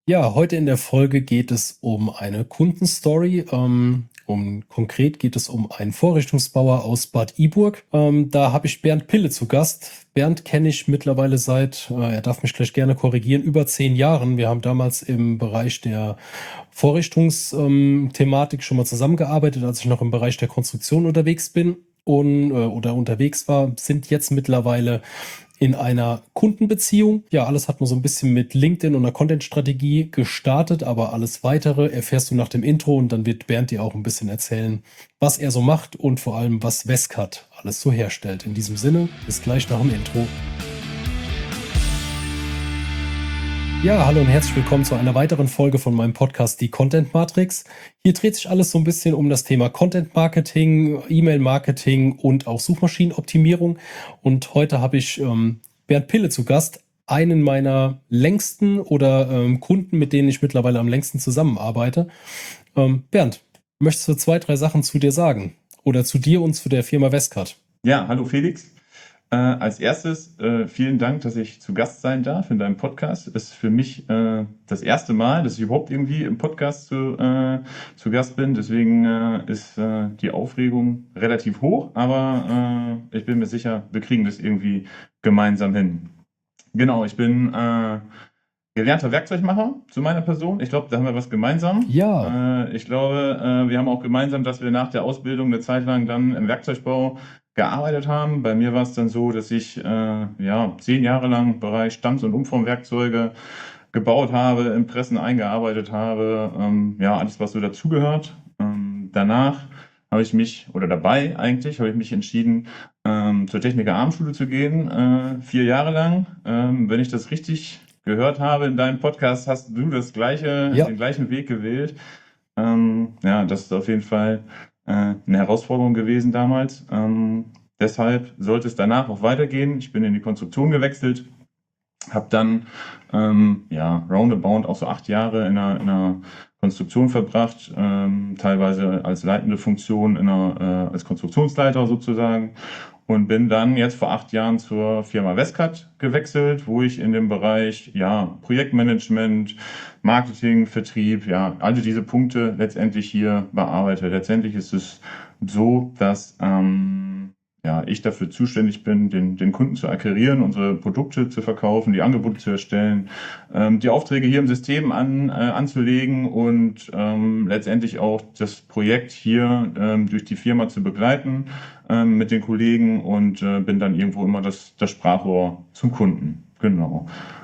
Ja, heute in der Folge geht es um eine Kundenstory. Konkret geht es um einen Vorrichtungsbauer aus Bad Iburg. Da habe ich Bernd Pille zu Gast. Bernd kenne ich mittlerweile seit, er darf mich gleich gerne korrigieren, über 10 Jahren. Wir haben damals im Bereich der Vorrichtungsthematik schon mal zusammengearbeitet, als ich noch im Bereich der Konstruktion unterwegs bin oder unterwegs war, sind jetzt mittlerweile in einer Kundenbeziehung. Ja, alles hat nur so ein bisschen mit LinkedIn und einer Content-Strategie gestartet, aber alles Weitere erfährst du nach dem Intro und dann wird Bernd dir auch ein bisschen erzählen, was er so macht und vor allem, was Wescat alles so herstellt. In diesem Sinne, bis gleich nach dem Intro. Ja, hallo und herzlich willkommen zu einer weiteren Folge von meinem Podcast, die Content Matrix. Hier dreht sich alles so ein bisschen um das Thema Content Marketing, E-Mail Marketing und auch Suchmaschinenoptimierung. Und heute habe ich Bernd Pille zu Gast, einen meiner längsten oder Kunden, mit denen ich mittlerweile am längsten zusammenarbeite. Bernd, möchtest du 2, 3 Sachen zu dir sagen? Oder zu dir und zu der Firma Wescat? Ja, hallo Felix. Als erstes vielen Dank, dass ich zu Gast sein darf in deinem Podcast. Ist für mich das erste Mal, dass ich überhaupt irgendwie im Podcast zu Gast bin. Deswegen ist die Aufregung relativ hoch, aber ich bin mir sicher, wir kriegen das irgendwie gemeinsam hin. Genau, ich bin gelernter Werkzeugmacher zu meiner Person. Ich glaube, da haben wir was gemeinsam. Ja. Ich glaube, wir haben auch gemeinsam, dass wir nach der Ausbildung eine Zeit lang dann im Werkzeugbau gearbeitet haben. Bei mir war es dann so, dass ich 10 Jahre lang im Bereich Stanz- und Umformwerkzeuge gebaut habe, in Pressen eingearbeitet habe, alles, was so dazugehört. Danach habe ich mich, oder dabei eigentlich, habe ich mich entschieden, zur Techniker-Abendschule zu gehen, 4 Jahre lang. Wenn ich das richtig gehört habe in deinem Podcast, hast du den gleichen Weg gewählt. Das ist auf jeden Fall eine Herausforderung gewesen damals. Deshalb sollte es danach auch weitergehen. Ich bin in die Konstruktion gewechselt, habe dann roundabout auch so 8 Jahre in einer Konstruktion verbracht, teilweise als leitende Funktion als Konstruktionsleiter sozusagen, und bin dann jetzt vor 8 Jahren zur Firma Wescat gewechselt, wo ich in dem Bereich Projektmanagement, Marketing, Vertrieb, alle diese Punkte letztendlich hier bearbeite. Letztendlich ist es so, dass ich dafür zuständig bin, den Kunden zu akquirieren, unsere Produkte zu verkaufen, die Angebote zu erstellen, die Aufträge hier im System anzulegen und letztendlich auch das Projekt hier durch die Firma zu begleiten mit den Kollegen, und bin dann irgendwo immer das Sprachrohr zum Kunden. Genau.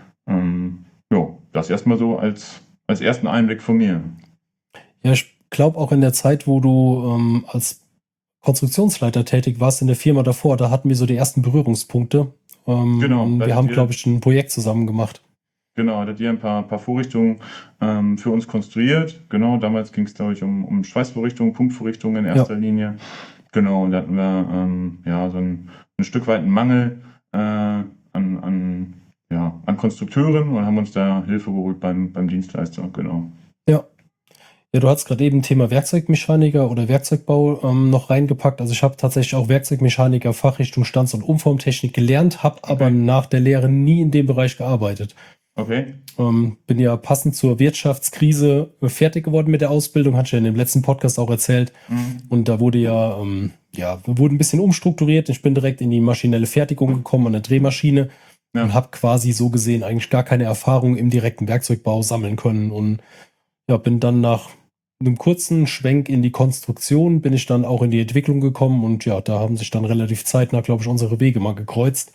Das erstmal so als ersten Einblick von mir. Ja, ich glaube auch in der Zeit, wo du als Konstruktionsleiter tätig warst in der Firma davor, da hatten wir so die ersten Berührungspunkte. Genau. Wir haben, glaube ich, ein Projekt zusammen gemacht. Genau, hattet ihr ein paar Vorrichtungen für uns konstruiert. Genau, damals ging es, glaube ich, um Schweißvorrichtungen, Punktvorrichtungen in erster Linie. Genau, und da hatten wir so ein Stück weit einen Mangel an Konstrukteuren und haben uns da Hilfe geholt beim Dienstleister. Genau. Ja, du hast gerade eben Thema Werkzeugmechaniker oder Werkzeugbau noch reingepackt. Also ich habe tatsächlich auch Werkzeugmechaniker Fachrichtung Stanz- und Umformtechnik gelernt, habe aber nach der Lehre nie in dem Bereich gearbeitet. Okay. Bin ja passend zur Wirtschaftskrise fertig geworden mit der Ausbildung, hatte ich ja in dem letzten Podcast auch erzählt. Und da wurde wir wurden ein bisschen umstrukturiert. Ich bin direkt in die maschinelle Fertigung gekommen, an der Drehmaschine, und habe quasi so gesehen eigentlich gar keine Erfahrung im direkten Werkzeugbau sammeln können. Und bin dann nach einem kurzen Schwenk in die Konstruktion, bin ich dann auch in die Entwicklung gekommen, und da haben sich dann relativ zeitnah, glaube ich, unsere Wege mal gekreuzt.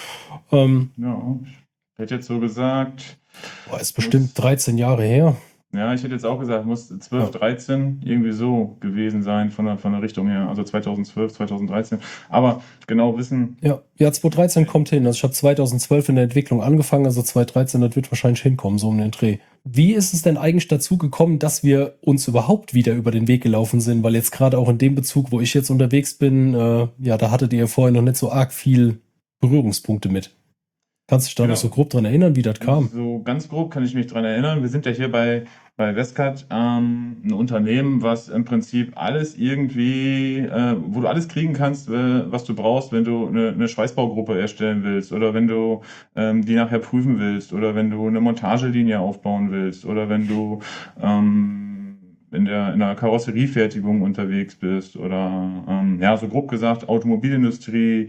Ich hätte jetzt so gesagt... ist bestimmt 13 Jahre her. Ja, ich hätte jetzt auch gesagt, muss 12, 13 irgendwie so gewesen sein von der Richtung her. Also 2012, 2013. Aber genau wissen... Ja, 2013 kommt hin. Also ich habe 2012 in der Entwicklung angefangen, also 2013, das wird wahrscheinlich hinkommen, so um den Dreh. Wie ist es denn eigentlich dazu gekommen, dass wir uns überhaupt wieder über den Weg gelaufen sind? Weil jetzt gerade auch in dem Bezug, wo ich jetzt unterwegs bin, da hattet ihr vorher noch nicht so arg viel Berührungspunkte mit. Kannst du dich da noch so grob dran erinnern, wie das kam? So ganz grob kann ich mich dran erinnern. Wir sind ja hier bei Westcard ein Unternehmen, was im Prinzip alles irgendwie, wo du alles kriegen kannst, was du brauchst, wenn du eine Schweißbaugruppe erstellen willst oder wenn du die nachher prüfen willst oder wenn du eine Montagelinie aufbauen willst oder wenn du in der Karosseriefertigung unterwegs bist oder ja, so grob gesagt Automobilindustrie,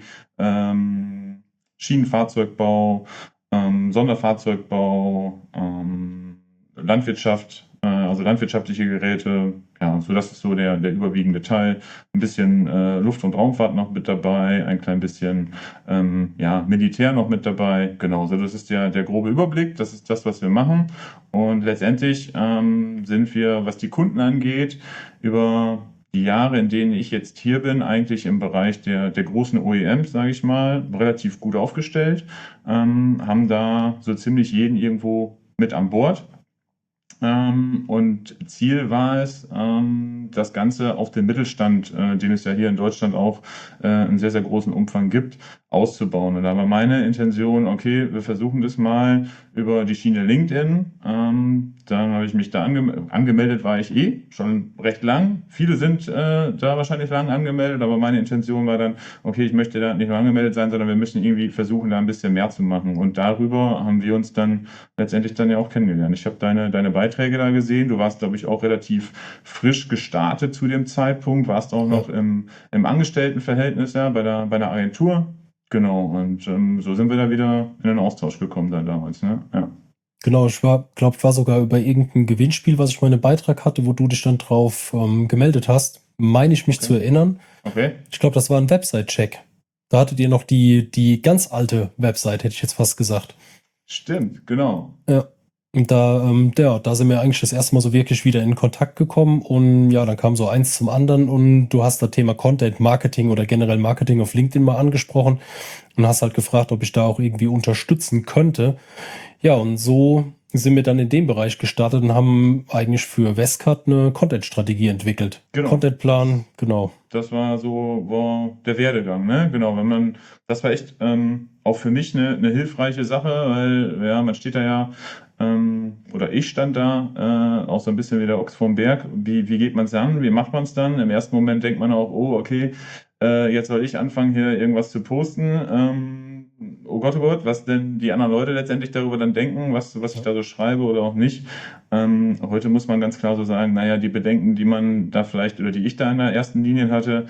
Schienenfahrzeugbau, Sonderfahrzeugbau, Landwirtschaft, also landwirtschaftliche Geräte, ja, so das ist so der überwiegende Teil. Ein bisschen Luft- und Raumfahrt noch mit dabei, ein klein bisschen ja, Militär noch mit dabei. Genau, so das ist der grobe Überblick, das ist das, was wir machen. Und letztendlich sind wir, was die Kunden angeht, über die Jahre, in denen ich jetzt hier bin, eigentlich im Bereich der großen OEMs, sage ich mal, relativ gut aufgestellt, haben da so ziemlich jeden irgendwo mit an Bord. Und Ziel war es, das Ganze auf den Mittelstand, den es ja hier in Deutschland auch in sehr, sehr großen Umfang gibt, auszubauen. Und da war meine Intention, okay, wir versuchen das mal über die Schiene LinkedIn. Dann habe ich mich da angemeldet, war ich schon recht lang. Viele sind da wahrscheinlich lang angemeldet, aber meine Intention war dann, okay, ich möchte da nicht nur angemeldet sein, sondern wir müssen irgendwie versuchen, da ein bisschen mehr zu machen. Und darüber haben wir uns dann letztendlich dann ja auch kennengelernt. Ich habe deine Beiträge da gesehen. Du warst, glaube ich, auch relativ frisch gestartet zu dem Zeitpunkt, warst auch noch im Angestelltenverhältnis, ja, bei der Agentur. Genau, und so sind wir da wieder in den Austausch gekommen dann damals, ne? Ja. Genau, ich war sogar über irgendein Gewinnspiel, was ich mal in einem Beitrag hatte, wo du dich dann drauf gemeldet hast, meine ich mich zu erinnern. Okay. Ich glaube, das war ein Website-Check. Da hattet ihr noch die ganz alte Website, hätte ich jetzt fast gesagt. Stimmt, genau. Ja. Und da sind wir eigentlich das erste Mal so wirklich wieder in Kontakt gekommen und ja, dann kam so eins zum anderen und du hast das Thema Content Marketing oder generell Marketing auf LinkedIn mal angesprochen und hast halt gefragt, ob ich da auch irgendwie unterstützen könnte. Ja, und so sind wir dann in dem Bereich gestartet und haben eigentlich für Westcard eine Content-Strategie entwickelt. Genau. Contentplan, genau. Das war so der Werdegang, ne? Genau, das war echt auch für mich eine hilfreiche Sache, weil ja, man steht da ja, oder ich stand da, auch so ein bisschen wie der Ochs vorm Berg. Wie geht man es an? Wie macht man es dann? Im ersten Moment denkt man auch, oh, okay, jetzt soll ich anfangen, hier irgendwas zu posten. Oh Gott, was denn die anderen Leute letztendlich darüber dann denken, was ich da so schreibe oder auch nicht. Heute muss man ganz klar so sagen, naja, die Bedenken, die man da vielleicht oder die ich da in der ersten Linie hatte,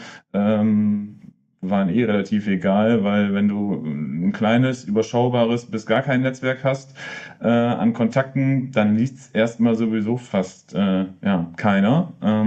waren relativ egal, weil wenn du ein kleines, überschaubares bis gar kein Netzwerk hast an Kontakten, dann liest es erstmal sowieso fast keiner.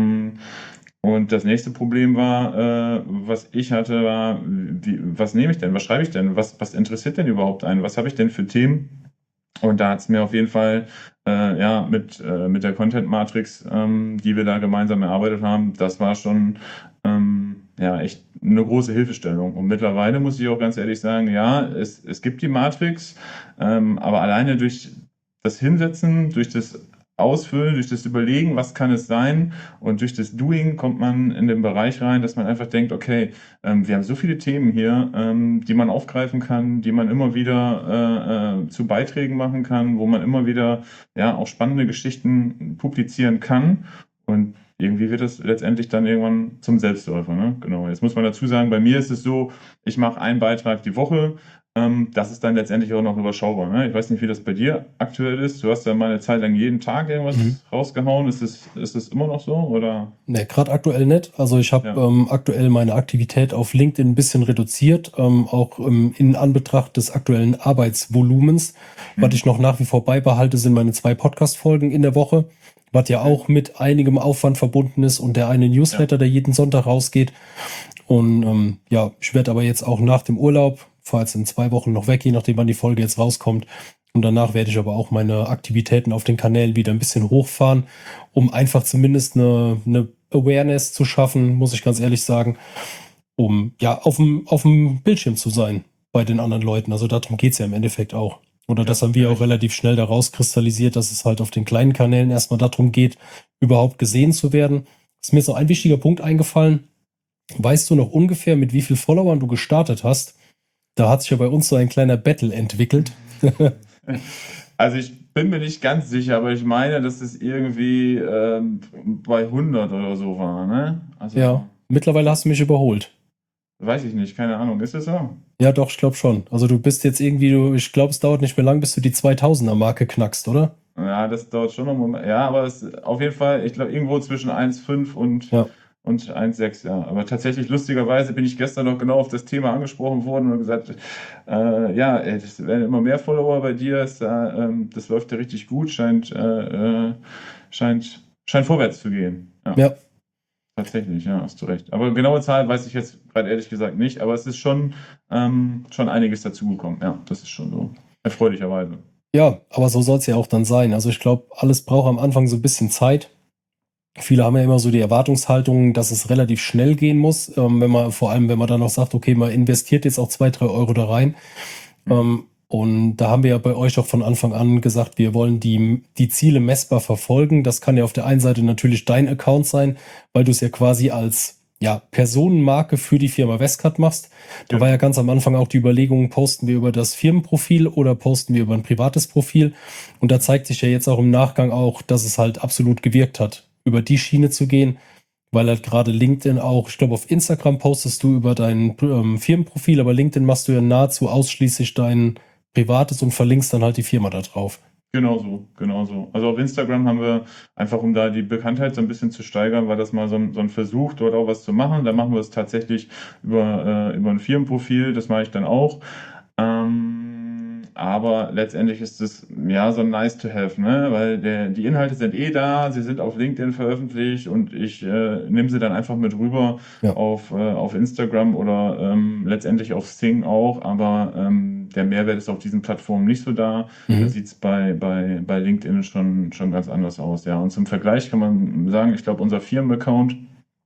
Und das nächste Problem war, was ich hatte, war, was nehme ich denn? Was schreibe ich denn? Was interessiert denn überhaupt einen? Was habe ich denn für Themen? Und da hat es mir auf jeden Fall mit der Content Matrix, die wir da gemeinsam erarbeitet haben, das war schon echt eine große Hilfestellung. Und mittlerweile muss ich auch ganz ehrlich sagen, ja, es gibt die Matrix, aber alleine durch das Hinsetzen, durch das Ausfüllen, durch das Überlegen, was kann es sein, und durch das Doing kommt man in den Bereich rein, dass man einfach denkt, okay, wir haben so viele Themen hier, die man aufgreifen kann, die man immer wieder zu Beiträgen machen kann, wo man immer wieder auch spannende Geschichten publizieren kann, und irgendwie wird es letztendlich dann irgendwann zum Selbstläufer, ne? Genau. Jetzt muss man dazu sagen, bei mir ist es so, ich mache einen Beitrag die Woche. Das ist dann letztendlich auch noch überschaubar, ne? Ich weiß nicht, wie das bei dir aktuell ist. Du hast ja mal eine Zeit lang jeden Tag irgendwas rausgehauen. Ist es immer noch so, oder? Ne, gerade aktuell nicht. Also ich habe aktuell meine Aktivität auf LinkedIn ein bisschen reduziert, auch in Anbetracht des aktuellen Arbeitsvolumens. Was ich noch nach wie vor beibehalte, sind meine 2 Podcast-Folgen in der Woche, was ja auch mit einigem Aufwand verbunden ist, und der eine Newsletter, der jeden Sonntag rausgeht. Und ich werde aber jetzt auch nach dem Urlaub, fahre jetzt in 2 Wochen noch weg, je nachdem wann die Folge jetzt rauskommt. Und danach werde ich aber auch meine Aktivitäten auf den Kanälen wieder ein bisschen hochfahren, um einfach zumindest eine Awareness zu schaffen, muss ich ganz ehrlich sagen, um auf dem Bildschirm zu sein bei den anderen Leuten. Also darum geht es ja im Endeffekt auch. Oder das haben wir auch relativ schnell daraus kristallisiert, dass es halt auf den kleinen Kanälen erstmal darum geht, überhaupt gesehen zu werden. Ist mir jetzt noch ein wichtiger Punkt eingefallen. Weißt du noch ungefähr, mit wie vielen Followern du gestartet hast? Da hat sich ja bei uns so ein kleiner Battle entwickelt. Also ich bin mir nicht ganz sicher, aber ich meine, dass es irgendwie bei 100 oder so war, ne? Also Ja, mittlerweile hast du mich überholt. weiß ich nicht, keine Ahnung. Ist es so? Ja, doch, ich glaube schon. Also du bist jetzt irgendwie, ich glaube, es dauert nicht mehr lang, bis du die 2000er-Marke knackst, oder? Ja, das dauert schon noch einen Moment. Ja, aber es auf jeden Fall, ich glaube, irgendwo zwischen 1,5 Ja. und 1,6, ja. Aber tatsächlich, lustigerweise bin ich gestern noch genau auf das Thema angesprochen worden und gesagt, ja, ey, das werden immer mehr Follower bei dir, das läuft ja richtig gut, scheint vorwärts zu gehen. Ja, Ja. tatsächlich, ja, hast du recht. Aber genaue Zahl weiß ich jetzt gerade ehrlich gesagt nicht, aber es ist schon einiges dazugekommen. Ja, das ist schon so. Erfreulicherweise. Ja, aber so soll es ja auch dann sein. Also ich glaube, alles braucht am Anfang so ein bisschen Zeit. Viele haben ja immer so die Erwartungshaltung, dass es relativ schnell gehen muss, vor allem wenn man dann noch sagt, okay, man investiert jetzt auch 2, 3 Euro da rein. Und da haben wir ja bei euch auch von Anfang an gesagt, wir wollen die Ziele messbar verfolgen. Das kann ja auf der einen Seite natürlich dein Account sein, weil du es ja quasi als Personenmarke für die Firma Westcard machst. Da war ja ganz am Anfang auch die Überlegung, posten wir über das Firmenprofil oder posten wir über ein privates Profil. Und da zeigt sich ja jetzt auch im Nachgang auch, dass es halt absolut gewirkt hat, über die Schiene zu gehen, weil halt gerade LinkedIn auch, ich glaube, auf Instagram postest du über dein Firmenprofil, aber LinkedIn machst du ja nahezu ausschließlich dein privates und verlinkst dann halt die Firma da drauf. Genau so. Also auf Instagram haben wir einfach, um da die Bekanntheit so ein bisschen zu steigern, war das mal so ein Versuch, dort auch was zu machen. Da machen wir es tatsächlich über ein Firmenprofil, das mache ich dann auch. Aber letztendlich ist es ja so nice to have, ne? Weil die Inhalte sind da, sie sind auf LinkedIn veröffentlicht und ich nehme sie dann einfach mit rüber auf Instagram oder letztendlich auf Sing auch, aber der Mehrwert ist auf diesen Plattformen nicht so da. Da sieht es bei LinkedIn schon ganz anders aus, ja. Und zum Vergleich kann man sagen, ich glaube, unser Firmenaccount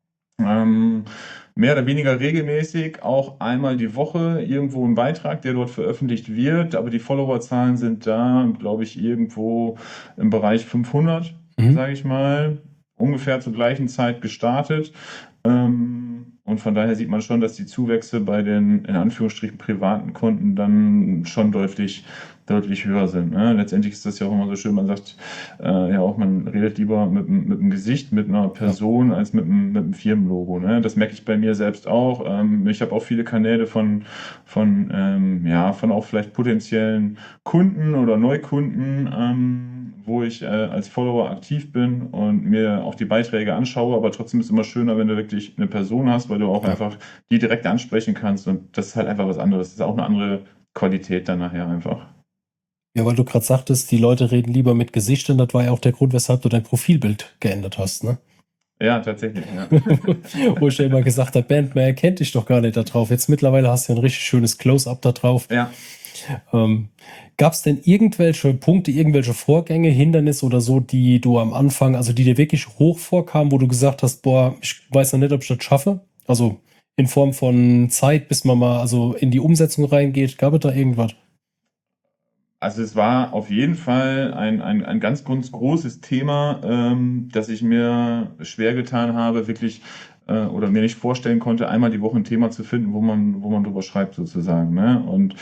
mehr oder weniger regelmäßig, auch einmal die Woche irgendwo ein Beitrag, der dort veröffentlicht wird, aber die Followerzahlen sind da, glaube ich, irgendwo im Bereich 500, sage ich mal, ungefähr zur gleichen Zeit gestartet. Und von daher sieht man schon, dass die Zuwächse bei den, in Anführungsstrichen, privaten Konten dann schon deutlich höher sind. Ne? Letztendlich ist das ja auch immer so schön, man sagt ja auch, man redet lieber mit dem Gesicht, mit einer Person, als mit einem Firmenlogo. Ne? Das merke ich bei mir selbst auch. Ich habe auch viele Kanäle von auch vielleicht potenziellen Kunden oder Neukunden, wo ich als Follower aktiv bin und mir auch die Beiträge anschaue, aber trotzdem ist es immer schöner, wenn du wirklich eine Person hast, weil du auch einfach die direkt ansprechen kannst und das ist halt einfach was anderes. Das ist auch eine andere Qualität dann nachher einfach. Ja, weil du gerade sagtest, die Leute reden lieber mit Gesichtern, das war ja auch der Grund, weshalb du dein Profilbild geändert hast, ne? Ja, tatsächlich, ja. Wo ich ja immer gesagt habe, man erkennt dich doch gar nicht da drauf. Jetzt mittlerweile hast du ja ein richtig schönes Close-Up da drauf. Ja. Gab es denn irgendwelche Punkte, irgendwelche Vorgänge, Hindernisse oder so, die du am Anfang, also die dir wirklich hoch vorkamen, wo du gesagt hast, boah, ich weiß noch nicht, ob ich das schaffe? Also in Form von Zeit, bis man mal also in die Umsetzung reingeht. Gab es da irgendwas? Also es war auf jeden Fall ein ganz großes Thema, dass ich mir schwer getan habe, wirklich oder mir nicht vorstellen konnte, einmal die Woche ein Thema zu finden, wo man drüber schreibt sozusagen. Ne? Und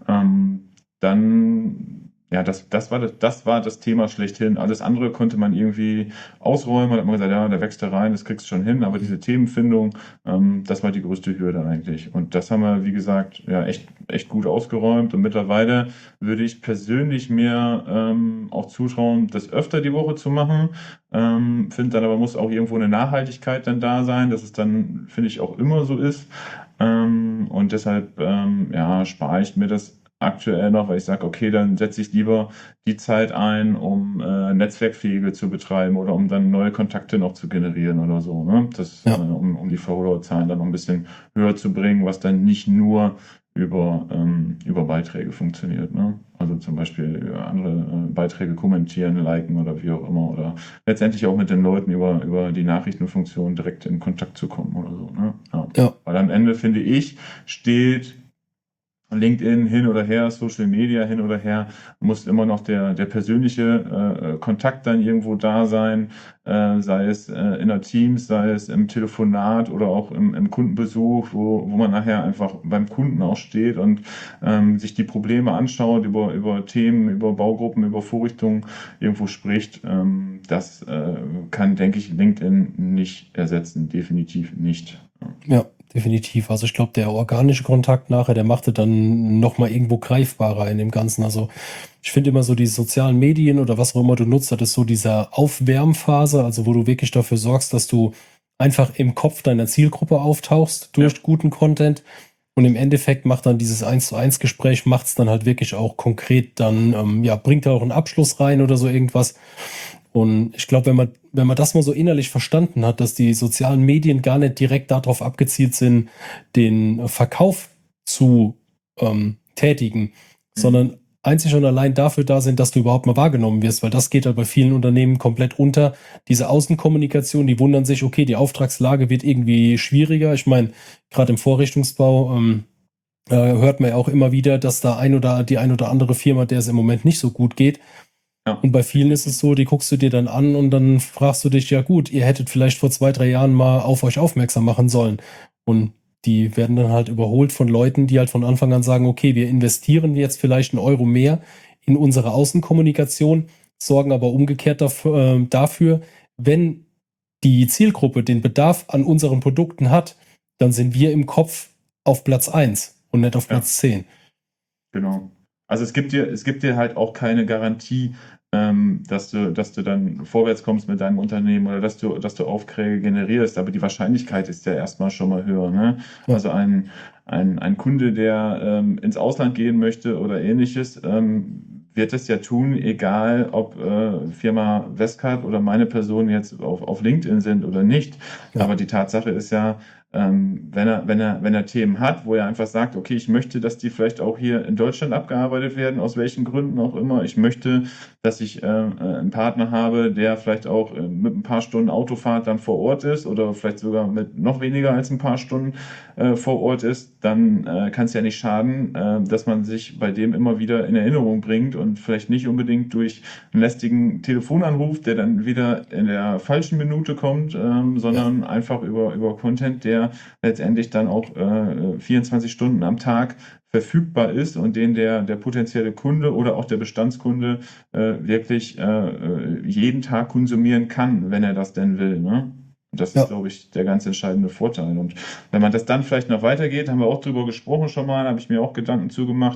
dann, ja, das war das Thema schlechthin. Alles andere konnte man irgendwie ausräumen. Da hat man gesagt, ja, da wächst du rein, das kriegst du schon hin. Aber diese Themenfindung, das war die größte Hürde eigentlich. Und das haben wir, wie gesagt, ja, echt gut ausgeräumt. Und mittlerweile würde ich persönlich mir auch zutrauen, das öfter die Woche zu machen. Finde dann aber, muss auch irgendwo eine Nachhaltigkeit dann da sein, dass es dann, finde ich, auch immer so ist. Und deshalb spare ich mir das aktuell noch, weil ich sage, okay, dann setze ich lieber die Zeit ein, um Netzwerkpflege zu betreiben oder um dann neue Kontakte noch zu generieren oder so. Ne? Um die Followerzahlen dann noch ein bisschen höher zu bringen, was dann nicht nur über Beiträge funktioniert. Ne? Also zum Beispiel andere Beiträge kommentieren, liken oder wie auch immer. Oder letztendlich auch mit den Leuten über die Nachrichtenfunktion direkt in Kontakt zu kommen oder so. Ne? Ja. Weil am Ende, finde ich, steht LinkedIn hin oder her, Social Media hin oder her, muss immer noch der persönliche Kontakt dann irgendwo da sein, sei es in der Teams, sei es im Telefonat oder auch im Kundenbesuch, wo man nachher einfach beim Kunden auch steht und sich die Probleme anschaut, über Themen, über Baugruppen, über Vorrichtungen irgendwo spricht. Das kann, denke ich, LinkedIn nicht ersetzen, definitiv nicht. Ja, definitiv. Also ich glaube, der organische Kontakt nachher, der machte dann nochmal irgendwo greifbarer in dem Ganzen. Also ich finde immer so die sozialen Medien oder was auch immer du nutzt, das ist so dieser Aufwärmphase, also wo du wirklich dafür sorgst, dass du einfach im Kopf deiner Zielgruppe auftauchst durch guten Content. Und im Endeffekt macht dann dieses 1:1 Gespräch, macht es dann halt wirklich auch konkret dann, bringt da auch einen Abschluss rein oder so irgendwas. Und ich glaube, wenn man das mal so innerlich verstanden hat, dass die sozialen Medien gar nicht direkt darauf abgezielt sind, den Verkauf zu tätigen, sondern einzig und allein dafür da sind, dass du überhaupt mal wahrgenommen wirst, weil das geht halt bei vielen Unternehmen komplett unter. Diese Außenkommunikation, die wundern sich, okay, die Auftragslage wird irgendwie schwieriger. Ich meine, gerade im Vorrichtungsbau hört man ja auch immer wieder, dass da die ein oder andere Firma, der es im Moment nicht so gut geht. Ja. Und bei vielen ist es so, die guckst du dir dann an und dann fragst du dich, ja gut, ihr hättet vielleicht vor 2-3 Jahren mal auf euch aufmerksam machen sollen. Und die werden dann halt überholt von Leuten, die halt von Anfang an sagen, okay, wir investieren jetzt vielleicht 1 Euro mehr in unsere Außenkommunikation, sorgen aber umgekehrt dafür, wenn die Zielgruppe den Bedarf an unseren Produkten hat, dann sind wir im Kopf auf Platz 1 und nicht auf Platz 10. Genau. Also es gibt dir halt auch keine Garantie, dass du dann vorwärts kommst mit deinem Unternehmen oder dass du Aufträge generierst, aber die Wahrscheinlichkeit ist ja erstmal schon mal höher, ne? Ja. Also ein Kunde, der ins Ausland gehen möchte oder ähnliches, wird es ja tun, egal ob Firma Westcard oder meine Person jetzt auf LinkedIn sind oder nicht. Ja. Aber die Tatsache ist ja, wenn er Themen hat, wo er einfach sagt, okay, ich möchte, dass die vielleicht auch hier in Deutschland abgearbeitet werden, aus welchen Gründen auch immer. Ich möchte, dass ich einen Partner habe, der vielleicht auch mit ein paar Stunden Autofahrt dann vor Ort ist oder vielleicht sogar mit noch weniger als ein paar Stunden vor Ort ist, dann kann es ja nicht schaden, dass man sich bei dem immer wieder in Erinnerung bringt und vielleicht nicht unbedingt durch einen lästigen Telefonanruf, der dann wieder in der falschen Minute kommt, sondern einfach über Content, der letztendlich dann auch 24 Stunden am Tag verfügbar ist und den der potenzielle Kunde oder auch der Bestandskunde wirklich jeden Tag konsumieren kann, wenn er das denn will, ne? Und das ist, glaube ich, der ganz entscheidende Vorteil. Und wenn man das dann vielleicht noch weitergeht, haben wir auch drüber gesprochen schon mal, habe ich mir auch Gedanken zugemacht.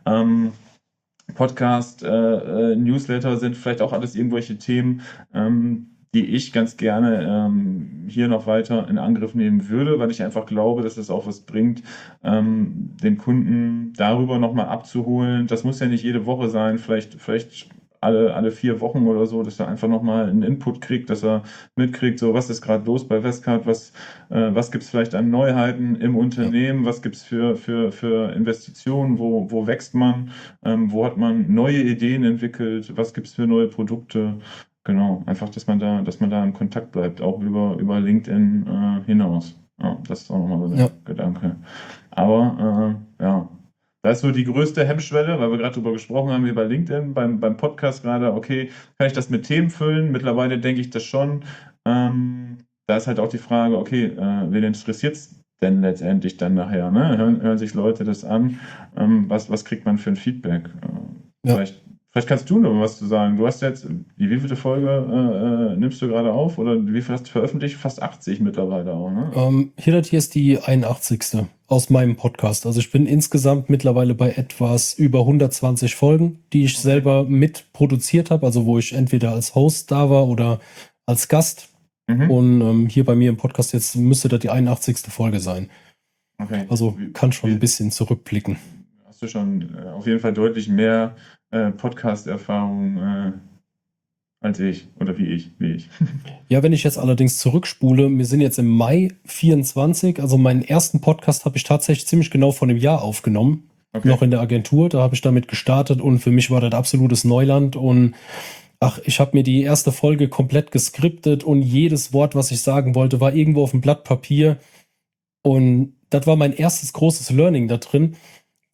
Podcast, Newsletter sind vielleicht auch alles irgendwelche Themen, die ich ganz gerne hier noch weiter in Angriff nehmen würde, weil ich einfach glaube, dass es auch was bringt, den Kunden darüber nochmal abzuholen. Das muss ja nicht jede Woche sein, vielleicht alle 4 Wochen oder so, dass er einfach nochmal einen Input kriegt, dass er mitkriegt, so was ist gerade los bei Westcard, was gibt es vielleicht an Neuheiten im Unternehmen, was gibt es für Investitionen, wo wächst man, wo hat man neue Ideen entwickelt, was gibt es für neue Produkte. Genau, einfach, dass man da im Kontakt bleibt, auch über LinkedIn hinaus. Ja, das ist auch nochmal so der Gedanke. Aber da ist so die größte Hemmschwelle, weil wir gerade drüber gesprochen haben, wie bei LinkedIn, beim Podcast gerade, okay, kann ich das mit Themen füllen? Mittlerweile denke ich das schon. Da ist halt auch die Frage, okay, wen interessiert es denn letztendlich dann nachher? Ne? Hören sich Leute das an? Was kriegt man für ein Feedback? Vielleicht kannst du noch was zu sagen. Du hast jetzt, wie vielte Folge nimmst du gerade auf oder wie viel hast du veröffentlicht? Fast 80 mittlerweile auch, ne? Hier ist die 81. aus meinem Podcast. Also ich bin insgesamt mittlerweile bei etwas über 120 Folgen, die ich selber mitproduziert habe, also wo ich entweder als Host da war oder als Gast. Und hier bei mir im Podcast jetzt müsste das die 81. Folge sein. Okay. Also kann schon ein bisschen zurückblicken. Hast du schon auf jeden Fall deutlich mehr Podcast-Erfahrung als ich oder wie ich. Ja, wenn ich jetzt allerdings zurückspule, wir sind jetzt im Mai 24, also meinen ersten Podcast habe ich tatsächlich ziemlich genau vor einem Jahr aufgenommen, noch in der Agentur, da habe ich damit gestartet und für mich war das absolutes Neuland und ich habe mir die erste Folge komplett geskriptet und jedes Wort, was ich sagen wollte, war irgendwo auf dem Blatt Papier und das war mein erstes großes Learning da drin,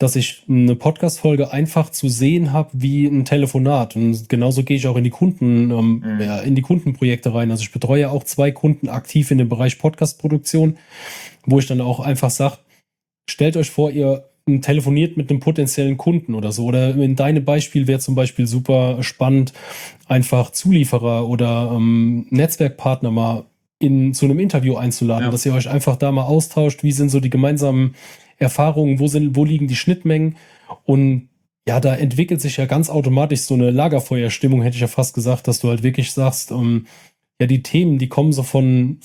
dass ich eine Podcast-Folge einfach zu sehen habe wie ein Telefonat. Und genauso gehe ich auch in die in die Kundenprojekte rein. Also ich betreue auch 2 Kunden aktiv in dem Bereich Podcast-Produktion, wo ich dann auch einfach sage, stellt euch vor, ihr telefoniert mit einem potenziellen Kunden oder so. Oder in deinem Beispiel wäre zum Beispiel super spannend, einfach Zulieferer oder Netzwerkpartner mal zu einem Interview einzuladen, Ja. dass ihr euch einfach da mal austauscht, wie sind so die gemeinsamen Erfahrungen, wo liegen die Schnittmengen, und ja, da entwickelt sich ja ganz automatisch so eine Lagerfeuerstimmung, hätte ich ja fast gesagt, dass du halt wirklich sagst, ja, die Themen, die kommen so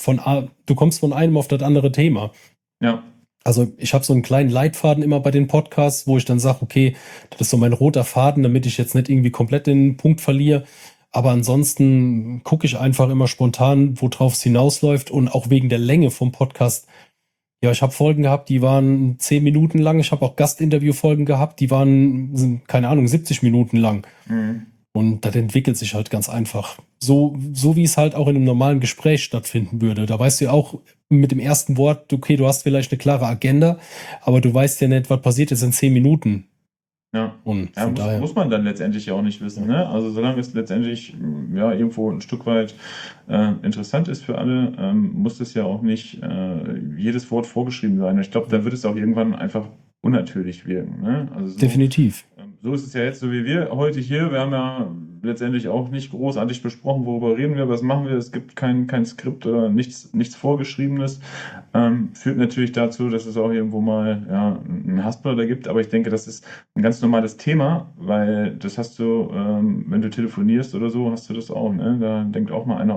du kommst von einem auf das andere Thema. Ja. Also ich habe so einen kleinen Leitfaden immer bei den Podcasts, wo ich dann sage, okay, das ist so mein roter Faden, damit ich jetzt nicht irgendwie komplett den Punkt verliere. Aber ansonsten gucke ich einfach immer spontan, worauf es hinausläuft, und auch wegen der Länge vom Podcast. Ja, ich habe Folgen gehabt, die waren 10 Minuten lang. Ich habe auch Gastinterview-Folgen gehabt, die waren, keine Ahnung, 70 Minuten lang. Mhm. Und das entwickelt sich halt ganz einfach. So wie es halt auch in einem normalen Gespräch stattfinden würde. Da weißt du ja auch mit dem ersten Wort, okay, du hast vielleicht eine klare Agenda, aber du weißt ja nicht, was passiert jetzt in 10 Minuten. Ja. Und Ja, von daher. muss man dann letztendlich ja auch nicht wissen, ne? Also solange es letztendlich ja irgendwo ein Stück weit interessant ist für alle, muss das ja auch nicht jedes Wort vorgeschrieben sein. Ich glaube, dann wird es auch irgendwann einfach unnatürlich wirken, ne? Also so, Definitiv. so ist es ja jetzt, so wie wir heute hier. Wir haben ja letztendlich auch nicht großartig besprochen, worüber reden wir, was machen wir. Es gibt kein Skript oder nichts Vorgeschriebenes. Führt natürlich dazu, dass es auch irgendwo mal ja, einen Hassplauder gibt. Aber ich denke, das ist ein ganz normales Thema, weil das hast du, wenn du telefonierst oder so, hast du das auch. Ne? Da denkt auch mal einer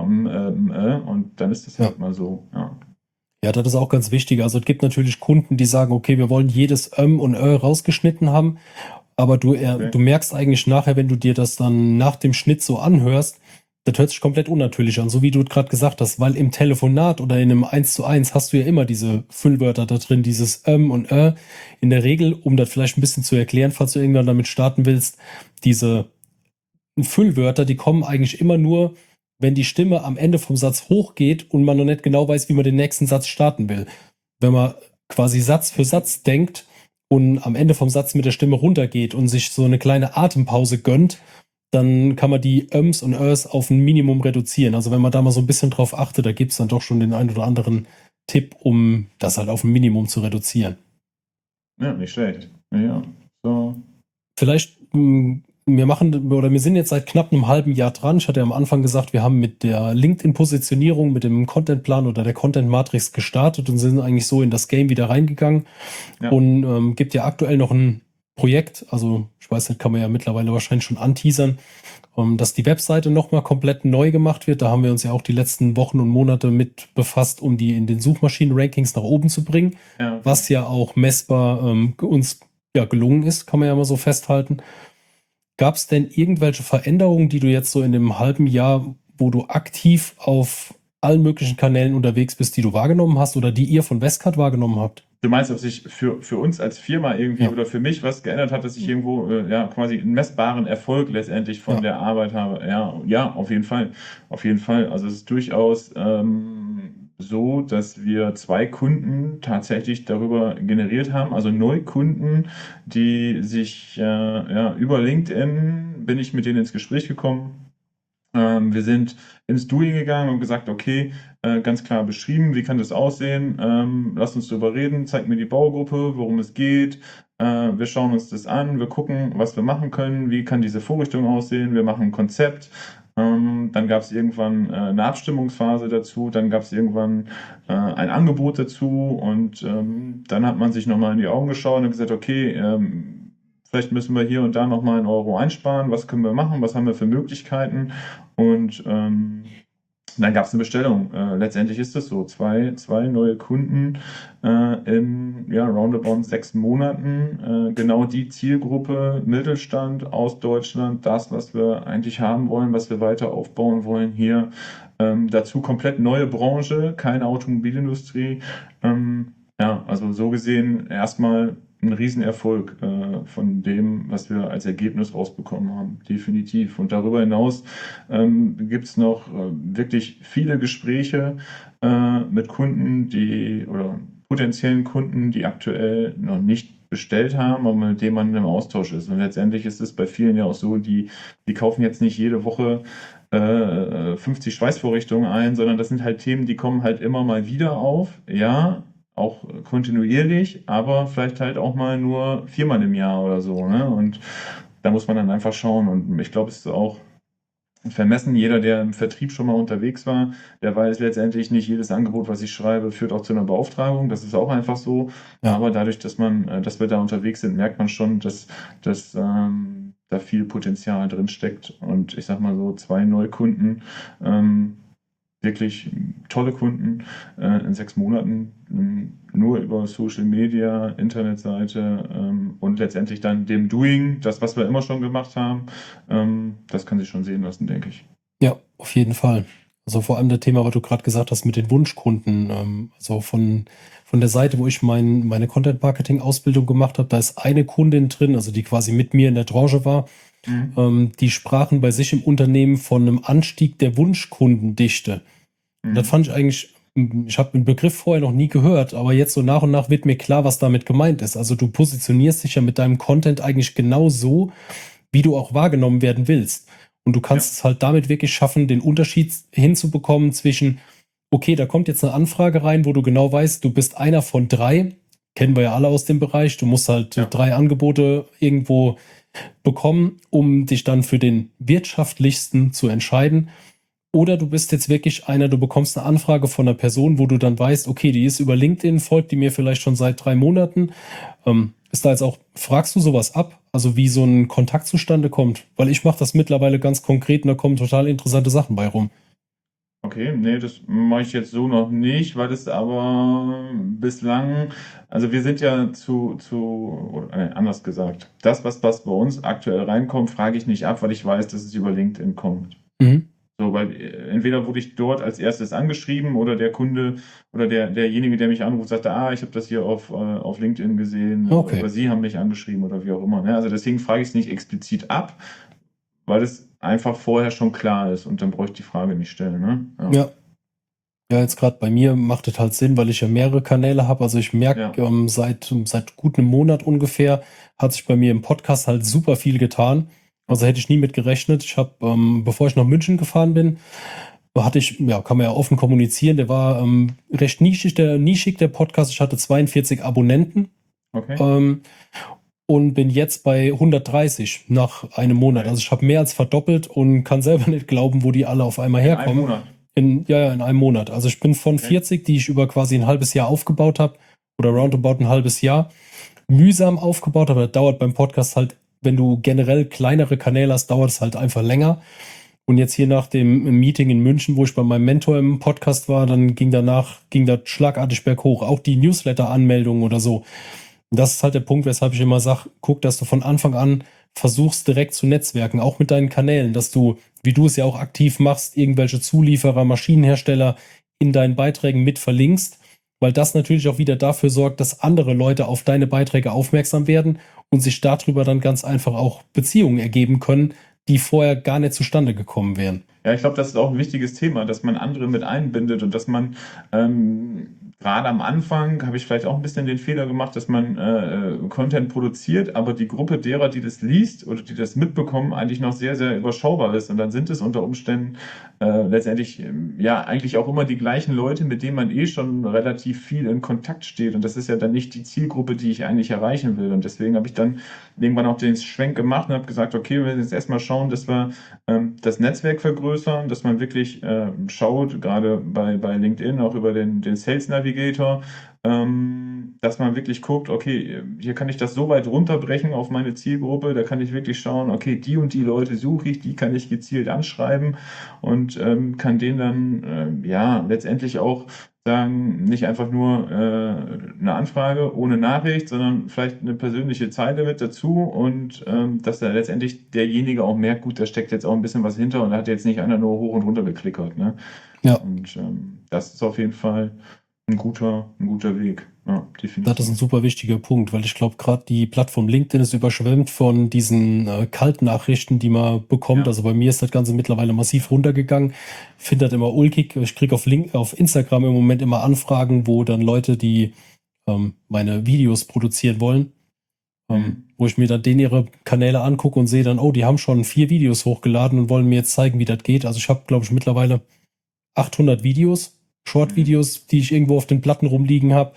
und dann ist das halt mal so. Ja. Ja, das ist auch ganz wichtig. Also es gibt natürlich Kunden, die sagen, okay, wir wollen jedes und rausgeschnitten haben. Aber du merkst eigentlich nachher, wenn du dir das dann nach dem Schnitt so anhörst, das hört sich komplett unnatürlich an, so wie du gerade gesagt hast, weil im Telefonat oder in einem 1:1 hast du ja immer diese Füllwörter da drin, dieses und in der Regel, um das vielleicht ein bisschen zu erklären, falls du irgendwann damit starten willst, diese Füllwörter, die kommen eigentlich immer nur, wenn die Stimme am Ende vom Satz hochgeht und man noch nicht genau weiß, wie man den nächsten Satz starten will. Wenn man quasi Satz für Satz denkt und am Ende vom Satz mit der Stimme runtergeht und sich so eine kleine Atempause gönnt, dann kann man die und auf ein Minimum reduzieren. Also wenn man da mal so ein bisschen drauf achtet, da gibt es dann doch schon den einen oder anderen Tipp, um das halt auf ein Minimum zu reduzieren. Ja, nicht schlecht. Ja, so. Vielleicht, wir sind jetzt seit knapp einem halben Jahr dran. Ich hatte ja am Anfang gesagt, wir haben mit der LinkedIn-Positionierung, mit dem Contentplan oder der Content-Matrix gestartet und sind eigentlich so in das Game wieder reingegangen. Ja. Und gibt ja aktuell noch ein Projekt, also ich weiß nicht, kann man ja mittlerweile wahrscheinlich schon anteasern, dass die Webseite nochmal komplett neu gemacht wird. Da haben wir uns ja auch die letzten Wochen und Monate mit befasst, um die in den Suchmaschinen-Rankings nach oben zu bringen, Ja. was ja auch messbar uns ja gelungen ist, kann man ja mal so festhalten. Gab es denn irgendwelche Veränderungen, die du jetzt so in dem halben Jahr, wo du aktiv auf allen möglichen Kanälen unterwegs bist, die du wahrgenommen hast oder die ihr von Westcard wahrgenommen habt? Du meinst, ob sich für uns als Firma irgendwie oder für mich was geändert hat, dass ich irgendwo ja quasi einen messbaren Erfolg letztendlich von der Arbeit habe? Ja, auf jeden Fall. Auf jeden Fall. Also es ist durchaus so, dass wir 2 Kunden tatsächlich darüber generiert haben, also Neukunden, die sich über LinkedIn bin ich mit denen ins Gespräch gekommen. Wir sind ins Doing gegangen und gesagt, okay, ganz klar beschrieben, wie kann das aussehen? Lass uns darüber reden, zeig mir die Baugruppe, worum es geht. Wir schauen uns das an, wir gucken, was wir machen können, wie kann diese Vorrichtung aussehen, wir machen ein Konzept. Dann gab es irgendwann eine Abstimmungsphase dazu, dann gab es irgendwann ein Angebot dazu und dann hat man sich nochmal in die Augen geschaut und gesagt, okay, vielleicht müssen wir hier und da nochmal einen Euro einsparen, was können wir machen, was haben wir für Möglichkeiten und dann gab es eine Bestellung. Letztendlich ist es so, zwei neue Kunden in roundabout 6 Monaten. Genau die Zielgruppe Mittelstand aus Deutschland, das, was wir eigentlich haben wollen, was wir weiter aufbauen wollen hier. Dazu komplett neue Branche, keine Automobilindustrie. Also so gesehen erstmal ein Riesenerfolg von dem, was wir als Ergebnis rausbekommen haben, definitiv. Und darüber hinaus gibt es noch wirklich viele Gespräche mit Kunden, oder potenziellen Kunden, die aktuell noch nicht bestellt haben, aber mit dem man im Austausch ist. Und letztendlich ist es bei vielen ja auch so, die kaufen jetzt nicht jede Woche 50 Schweißvorrichtungen ein, sondern das sind halt Themen, die kommen halt immer mal wieder auf. Ja, auch kontinuierlich, aber vielleicht halt auch mal nur 4-mal im Jahr oder so. Ne? Und da muss man dann einfach schauen. Und ich glaube, es ist auch vermessen. Jeder, der im Vertrieb schon mal unterwegs war, der weiß letztendlich, nicht jedes Angebot, was ich schreibe, führt auch zu einer Beauftragung. Das ist auch einfach so. Ja. Aber dadurch, dass wir da unterwegs sind, merkt man schon, dass da viel Potenzial drin steckt. Und ich sag mal so, 2 Neukunden, wirklich tolle Kunden in 6 Monaten, nur über Social Media, Internetseite und letztendlich dann dem Doing, das, was wir immer schon gemacht haben, das kann sich schon sehen lassen, denke ich. Ja, auf jeden Fall. Also vor allem das Thema, was du gerade gesagt hast mit den Wunschkunden. Also von der Seite, wo ich meine Content-Marketing-Ausbildung gemacht habe, da ist eine Kundin drin, also die quasi mit mir in der Branche war. Die sprachen bei sich im Unternehmen von einem Anstieg der Wunschkundendichte. Und das fand ich eigentlich, ich habe den Begriff vorher noch nie gehört, aber jetzt so nach und nach wird mir klar, was damit gemeint ist. Also du positionierst dich ja mit deinem Content eigentlich genau so, wie du auch wahrgenommen werden willst. Und du kannst es halt damit wirklich schaffen, den Unterschied hinzubekommen zwischen, okay, da kommt jetzt eine Anfrage rein, wo du genau weißt, du bist einer von 3, kennen wir ja alle aus dem Bereich, du musst halt 3 Angebote irgendwo bekommen, um dich dann für den wirtschaftlichsten zu entscheiden. Oder du bist jetzt wirklich du bekommst eine Anfrage von einer Person, wo du dann weißt, okay, die ist über LinkedIn, folgt die mir vielleicht schon seit 3 Monaten. Ist da jetzt auch, fragst du sowas ab? Also wie so ein Kontakt zustande kommt? Weil ich mache das mittlerweile ganz konkret und da kommen total interessante Sachen bei rum. Okay, nee, das mache ich jetzt so noch nicht, weil es aber bislang, also wir sind ja anders gesagt, das, was bei uns aktuell reinkommt, frage ich nicht ab, weil ich weiß, dass es über LinkedIn kommt. So, weil entweder wurde ich dort als erstes angeschrieben oder der Kunde oder derjenige, der mich anruft, sagte, ich habe das hier auf LinkedIn gesehen, Okay. oder Sie haben mich angeschrieben oder wie auch immer. Ne? Also deswegen frage ich es nicht explizit ab, weil es einfach vorher schon klar ist und dann bräuchte ich die Frage nicht stellen. Ne? Ja. Ja, jetzt gerade bei mir macht es halt Sinn, weil ich ja mehrere Kanäle habe. Also ich merke, seit gut einem Monat ungefähr hat sich bei mir im Podcast halt super viel getan. Also hätte ich nie mit gerechnet. Ich habe, bevor ich nach München gefahren bin, kann man ja offen kommunizieren, der war recht nischig, der Podcast. Ich hatte 42 Abonnenten. Okay. Und bin jetzt bei 130 nach einem Monat. Also ich habe mehr als verdoppelt und kann selber nicht glauben, wo die alle auf einmal herkommen. In einem Monat? In einem Monat. Also ich bin von 40, die ich über quasi ein halbes Jahr aufgebaut habe, oder roundabout ein halbes Jahr, mühsam aufgebaut, aber das dauert beim Podcast halt, wenn du generell kleinere Kanäle hast, dauert es halt einfach länger. Und jetzt hier nach dem Meeting in München, wo ich bei meinem Mentor im Podcast war, dann ging das schlagartig berghoch. Auch die Newsletter-Anmeldungen oder so. Und das ist halt der Punkt, weshalb ich immer sage, guck, dass du von Anfang an versuchst, direkt zu netzwerken, auch mit deinen Kanälen, dass du, wie du es ja auch aktiv machst, irgendwelche Zulieferer, Maschinenhersteller in deinen Beiträgen mit verlinkst, weil das natürlich auch wieder dafür sorgt, dass andere Leute auf deine Beiträge aufmerksam werden und sich darüber dann ganz einfach auch Beziehungen ergeben können, die vorher gar nicht zustande gekommen wären. Ja, ich glaube, das ist auch ein wichtiges Thema, dass man andere mit einbindet und dass man gerade am Anfang habe ich vielleicht auch ein bisschen den Fehler gemacht, dass man Content produziert, aber die Gruppe derer, die das liest oder die das mitbekommen, eigentlich noch sehr, sehr überschaubar ist. Und dann sind es unter Umständen letztendlich eigentlich auch immer die gleichen Leute, mit denen man schon relativ viel in Kontakt steht. Und das ist ja dann nicht die Zielgruppe, die ich eigentlich erreichen will. Und deswegen habe ich dann irgendwann auch den Schwenk gemacht und habe gesagt, okay, wir werden jetzt erstmal schauen, dass wir das Netzwerk vergrößern, dass man wirklich schaut, gerade bei LinkedIn, auch über den Sales Navigator, dass man wirklich guckt, okay, hier kann ich das so weit runterbrechen auf meine Zielgruppe, da kann ich wirklich schauen, okay, die und die Leute suche ich, die kann ich gezielt anschreiben und kann denen dann letztendlich auch sagen, nicht einfach nur eine Anfrage ohne Nachricht, sondern vielleicht eine persönliche Zeile mit dazu und dass da letztendlich derjenige auch merkt, gut, da steckt jetzt auch ein bisschen was hinter und da hat jetzt nicht einer nur hoch und runter geklickert. Ne? Ja. Und das ist auf jeden Fall ein guter Weg. Ja, definitiv. Das ist ein super wichtiger Punkt, weil ich glaube, gerade die Plattform LinkedIn ist überschwemmt von diesen Kaltnachrichten, die man bekommt. Ja. Also bei mir ist das Ganze mittlerweile massiv runtergegangen. Ich finde das immer ulkig. Ich kriege auf Instagram im Moment immer Anfragen, wo dann Leute, die meine Videos produzieren wollen, Wo ich mir dann ihre Kanäle angucke und sehe dann, oh, die haben schon 4 Videos hochgeladen und wollen mir jetzt zeigen, wie das geht. Also ich habe, glaube ich, mittlerweile 800 Videos, Short-Videos, die ich irgendwo auf den Platten rumliegen habe.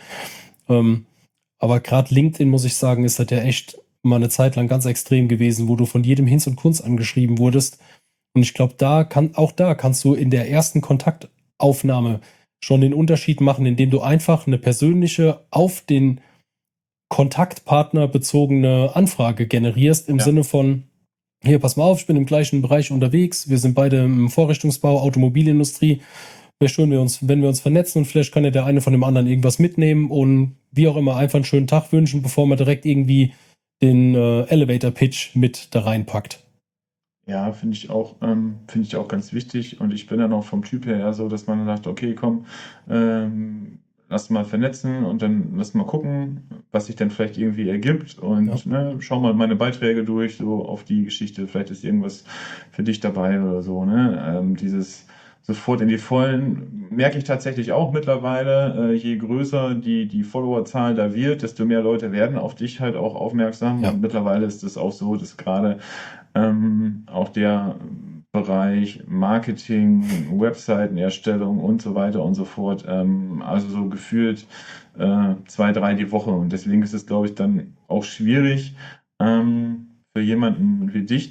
Aber gerade LinkedIn, muss ich sagen, ist das ja echt mal eine Zeit lang ganz extrem gewesen, wo du von jedem Hinz und Kunz angeschrieben wurdest. Und ich glaube, da kannst du in der ersten Kontaktaufnahme schon den Unterschied machen, indem du einfach eine persönliche, auf den Kontaktpartner bezogene Anfrage generierst, im Sinne von, hier, pass mal auf, ich bin im gleichen Bereich unterwegs, wir sind beide im Vorrichtungsbau, Automobilindustrie. Wäre schön, wenn wir uns vernetzen und vielleicht kann ja der eine von dem anderen irgendwas mitnehmen und wie auch immer einfach einen schönen Tag wünschen, bevor man direkt irgendwie den Elevator-Pitch mit da reinpackt. Ja, finde ich auch ganz wichtig und ich bin dann auch vom Typ her eher so, dass man sagt, okay, komm, lass mal vernetzen und dann lass mal gucken, was sich dann vielleicht irgendwie ergibt und schau mal meine Beiträge durch, so auf die Geschichte, vielleicht ist irgendwas für dich dabei oder so, ne? Dieses sofort in die Vollen merke ich tatsächlich auch mittlerweile, je größer die Followerzahl da wird, desto mehr Leute werden auf dich halt auch aufmerksam und mittlerweile ist es auch so, dass gerade auch der Bereich Marketing, Webseitenerstellung und so weiter und so fort, also so gefühlt 2, 3 die Woche und deswegen ist es, glaube ich, dann auch schwierig für jemanden wie dich,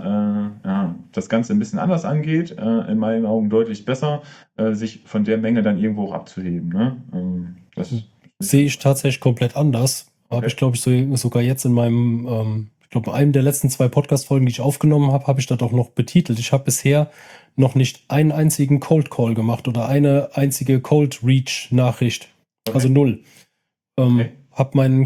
der das Ganze ein bisschen anders angeht, in meinen Augen deutlich besser, sich von der Menge dann irgendwo auch abzuheben. Ne? Das sehe ich tatsächlich komplett anders. Habe ich, glaube ich, sogar jetzt in meinem, ich glaube, einem der letzten 2 Podcast-Folgen, die ich aufgenommen habe, habe ich das auch noch betitelt. Ich habe bisher noch nicht einen einzigen Cold Call gemacht oder eine einzige Cold Reach-Nachricht. Also 0. Habe meine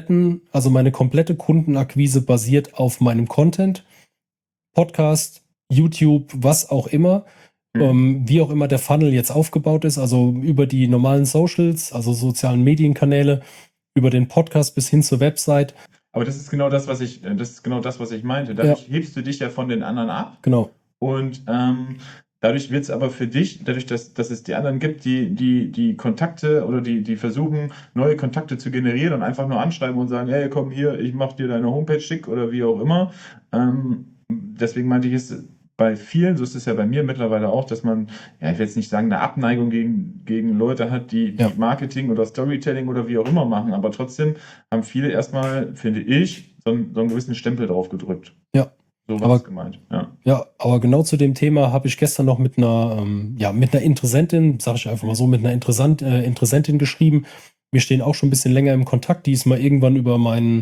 komplette Kundenakquise basiert auf meinem Content, Podcast, YouTube, was auch immer. Wie auch immer der Funnel jetzt aufgebaut ist, also über die normalen Socials, also sozialen Medienkanäle, über den Podcast bis hin zur Website. Aber das ist genau das, was ich meinte. Dadurch hebst du dich ja von den anderen ab. Genau. Und dadurch wird es aber für dich, dadurch, dass es die anderen gibt, die Kontakte oder die versuchen, neue Kontakte zu generieren und einfach nur anschreiben und sagen, hey, komm hier, ich mach dir deine Homepage schick oder wie auch immer. Deswegen meinte ich es bei vielen, so ist es ja bei mir mittlerweile auch, dass man, ich will jetzt nicht sagen, eine Abneigung gegen Leute hat, die Marketing oder Storytelling oder wie auch immer machen, aber trotzdem haben viele erstmal, finde ich, so einen gewissen Stempel drauf gedrückt. Ja. So war es gemeint, Ja, aber genau zu dem Thema habe ich gestern noch mit einer Interessentin, sage ich einfach mal so, mit einer Interessentin geschrieben. Wir stehen auch schon ein bisschen länger im Kontakt. Die ist mal irgendwann über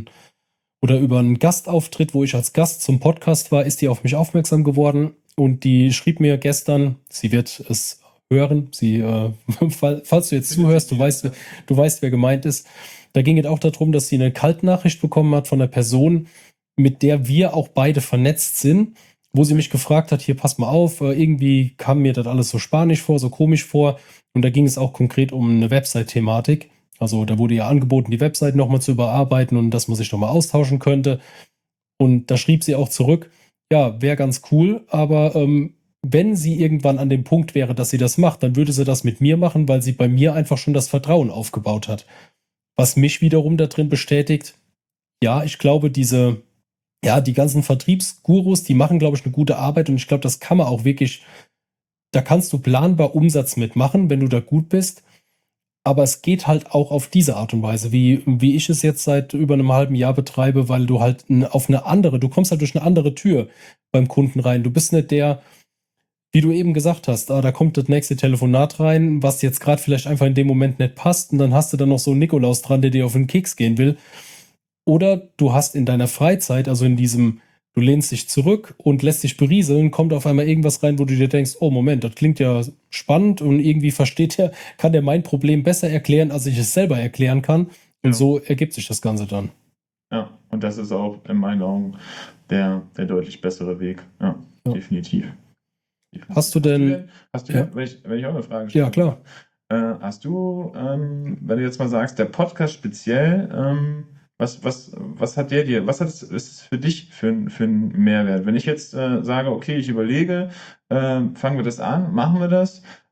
einen Gastauftritt, wo ich als Gast zum Podcast war, ist die auf mich aufmerksam geworden und die schrieb mir gestern, sie wird es hören, falls du jetzt zuhörst, du weißt, wer gemeint ist. Da ging es auch darum, dass sie eine Kaltnachricht bekommen hat von einer Person, mit der wir auch beide vernetzt sind, wo sie mich gefragt hat, hier, pass mal auf, irgendwie kam mir das alles so spanisch vor, so komisch vor. Und da ging es auch konkret um eine Website-Thematik. Also da wurde ja angeboten, die Website nochmal zu überarbeiten und dass man sich nochmal austauschen könnte. Und da schrieb sie auch zurück, ja, wäre ganz cool, aber wenn sie irgendwann an dem Punkt wäre, dass sie das macht, dann würde sie das mit mir machen, weil sie bei mir einfach schon das Vertrauen aufgebaut hat. Was mich wiederum da drin bestätigt, ja, ich glaube, die ganzen Vertriebsgurus, die machen, glaube ich, eine gute Arbeit und ich glaube, das kann man auch wirklich, da kannst du planbar Umsatz mitmachen, wenn du da gut bist. Aber es geht halt auch auf diese Art und Weise, wie ich es jetzt seit über einem halben Jahr betreibe, weil du halt du kommst halt durch eine andere Tür beim Kunden rein. Du bist nicht der, wie du eben gesagt hast, da kommt das nächste Telefonat rein, was jetzt gerade vielleicht einfach in dem Moment nicht passt und dann hast du dann noch so einen Nikolaus dran, der dir auf den Keks gehen will. Oder du hast in deiner Freizeit, also in diesem, du lehnst dich zurück und lässt dich berieseln, kommt auf einmal irgendwas rein, wo du dir denkst, oh Moment, das klingt ja spannend und irgendwie kann der mein Problem besser erklären, als ich es selber erklären kann. Und so ergibt sich das Ganze dann. Ja, und das ist auch in meinen Augen der deutlich bessere Weg. Ja. Definitiv. Hast du denn, wenn ich auch eine Frage stelle? Ja, klar. Hast du, wenn du jetzt mal sagst, der Podcast speziell, was hat ist es für dich für einen Mehrwert? Wenn ich jetzt sage, okay, ich überlege, fangen wir das an, machen wir das,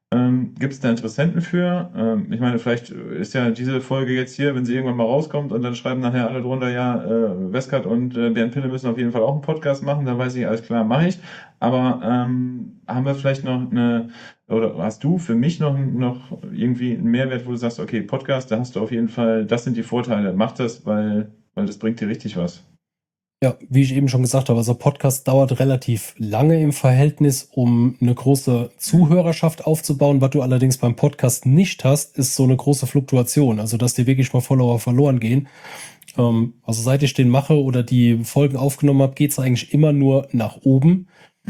Gibt es da Interessenten für? Ich meine, vielleicht ist ja diese Folge jetzt hier, wenn sie irgendwann mal rauskommt und dann schreiben nachher alle drunter, ja, Westcott und Bernd Pille müssen auf jeden Fall auch einen Podcast machen, dann weiß ich, alles klar, mache ich. Aber haben wir vielleicht noch oder hast du für mich noch irgendwie einen Mehrwert, wo du sagst, okay, Podcast, da hast du auf jeden Fall, das sind die Vorteile, mach das, weil das bringt dir richtig was. Ja, wie ich eben schon gesagt habe, also Podcast dauert relativ lange im Verhältnis, um eine große Zuhörerschaft aufzubauen. Was du allerdings beim Podcast nicht hast, ist so eine große Fluktuation. Also, dass dir wirklich mal Follower verloren gehen. Also, seit ich den mache oder die Folgen aufgenommen habe, geht es eigentlich immer nur nach oben.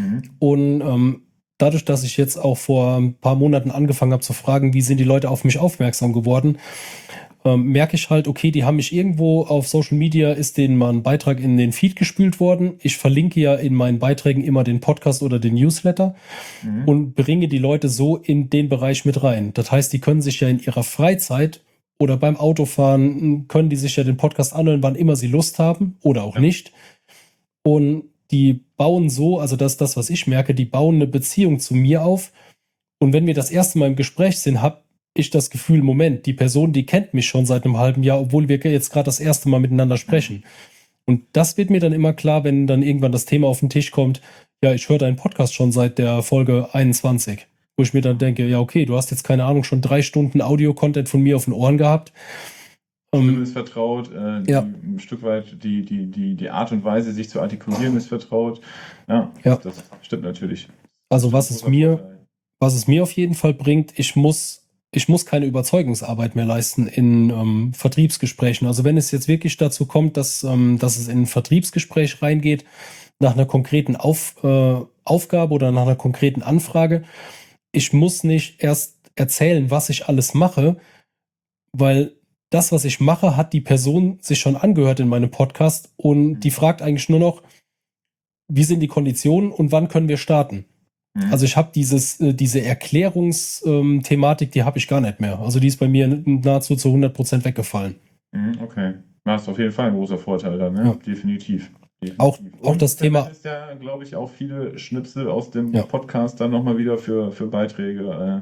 Und dadurch, dass ich jetzt auch vor ein paar Monaten angefangen habe zu fragen, wie sind die Leute auf mich aufmerksam geworden, merke ich halt, okay, die haben mich irgendwo auf Social Media, ist denen mal ein Beitrag in den Feed gespült worden. Ich verlinke ja in meinen Beiträgen immer den Podcast oder den Newsletter und bringe die Leute so in den Bereich mit rein. Das heißt, die können sich ja in ihrer Freizeit oder beim Autofahren, können die sich ja den Podcast anhören, wann immer sie Lust haben oder auch nicht. Und die bauen so, also das ist das, was ich merke, die bauen eine Beziehung zu mir auf. Und wenn wir das erste Mal im Gespräch sind, habe ich das Gefühl, Moment, die Person, die kennt mich schon seit einem halben Jahr, obwohl wir jetzt gerade das erste Mal miteinander sprechen. Und das wird mir dann immer klar, wenn dann irgendwann das Thema auf den Tisch kommt, ja, ich höre deinen Podcast schon seit der Folge 21. Wo ich mir dann denke, ja, okay, du hast jetzt, keine Ahnung, schon 3 Stunden Audio-Content von mir auf den Ohren gehabt. Stimme ist vertraut, ja. ein Stück weit die Art und Weise, sich zu artikulieren, ist vertraut. Ja. Das stimmt natürlich. Also was es mir auf jeden Fall bringt, ich muss keine Überzeugungsarbeit mehr leisten in Vertriebsgesprächen. Also wenn es jetzt wirklich dazu kommt, dass es in ein Vertriebsgespräch reingeht, nach einer konkreten Aufgabe oder nach einer konkreten Anfrage, ich muss nicht erst erzählen, was ich alles mache, weil das, was ich mache, hat die Person sich schon angehört in meinem Podcast und die fragt eigentlich nur noch, wie sind die Konditionen und wann können wir starten? Also ich habe diese Erklärungsthematik, die habe ich gar nicht mehr. Also die ist bei mir nahezu zu 100% weggefallen. Okay, das ist auf jeden Fall ein großer Vorteil dann, ne? Ja. Definitiv. Auch das Thema ist ja, glaube ich, auch viele Schnipsel aus dem Podcast dann nochmal wieder für Beiträge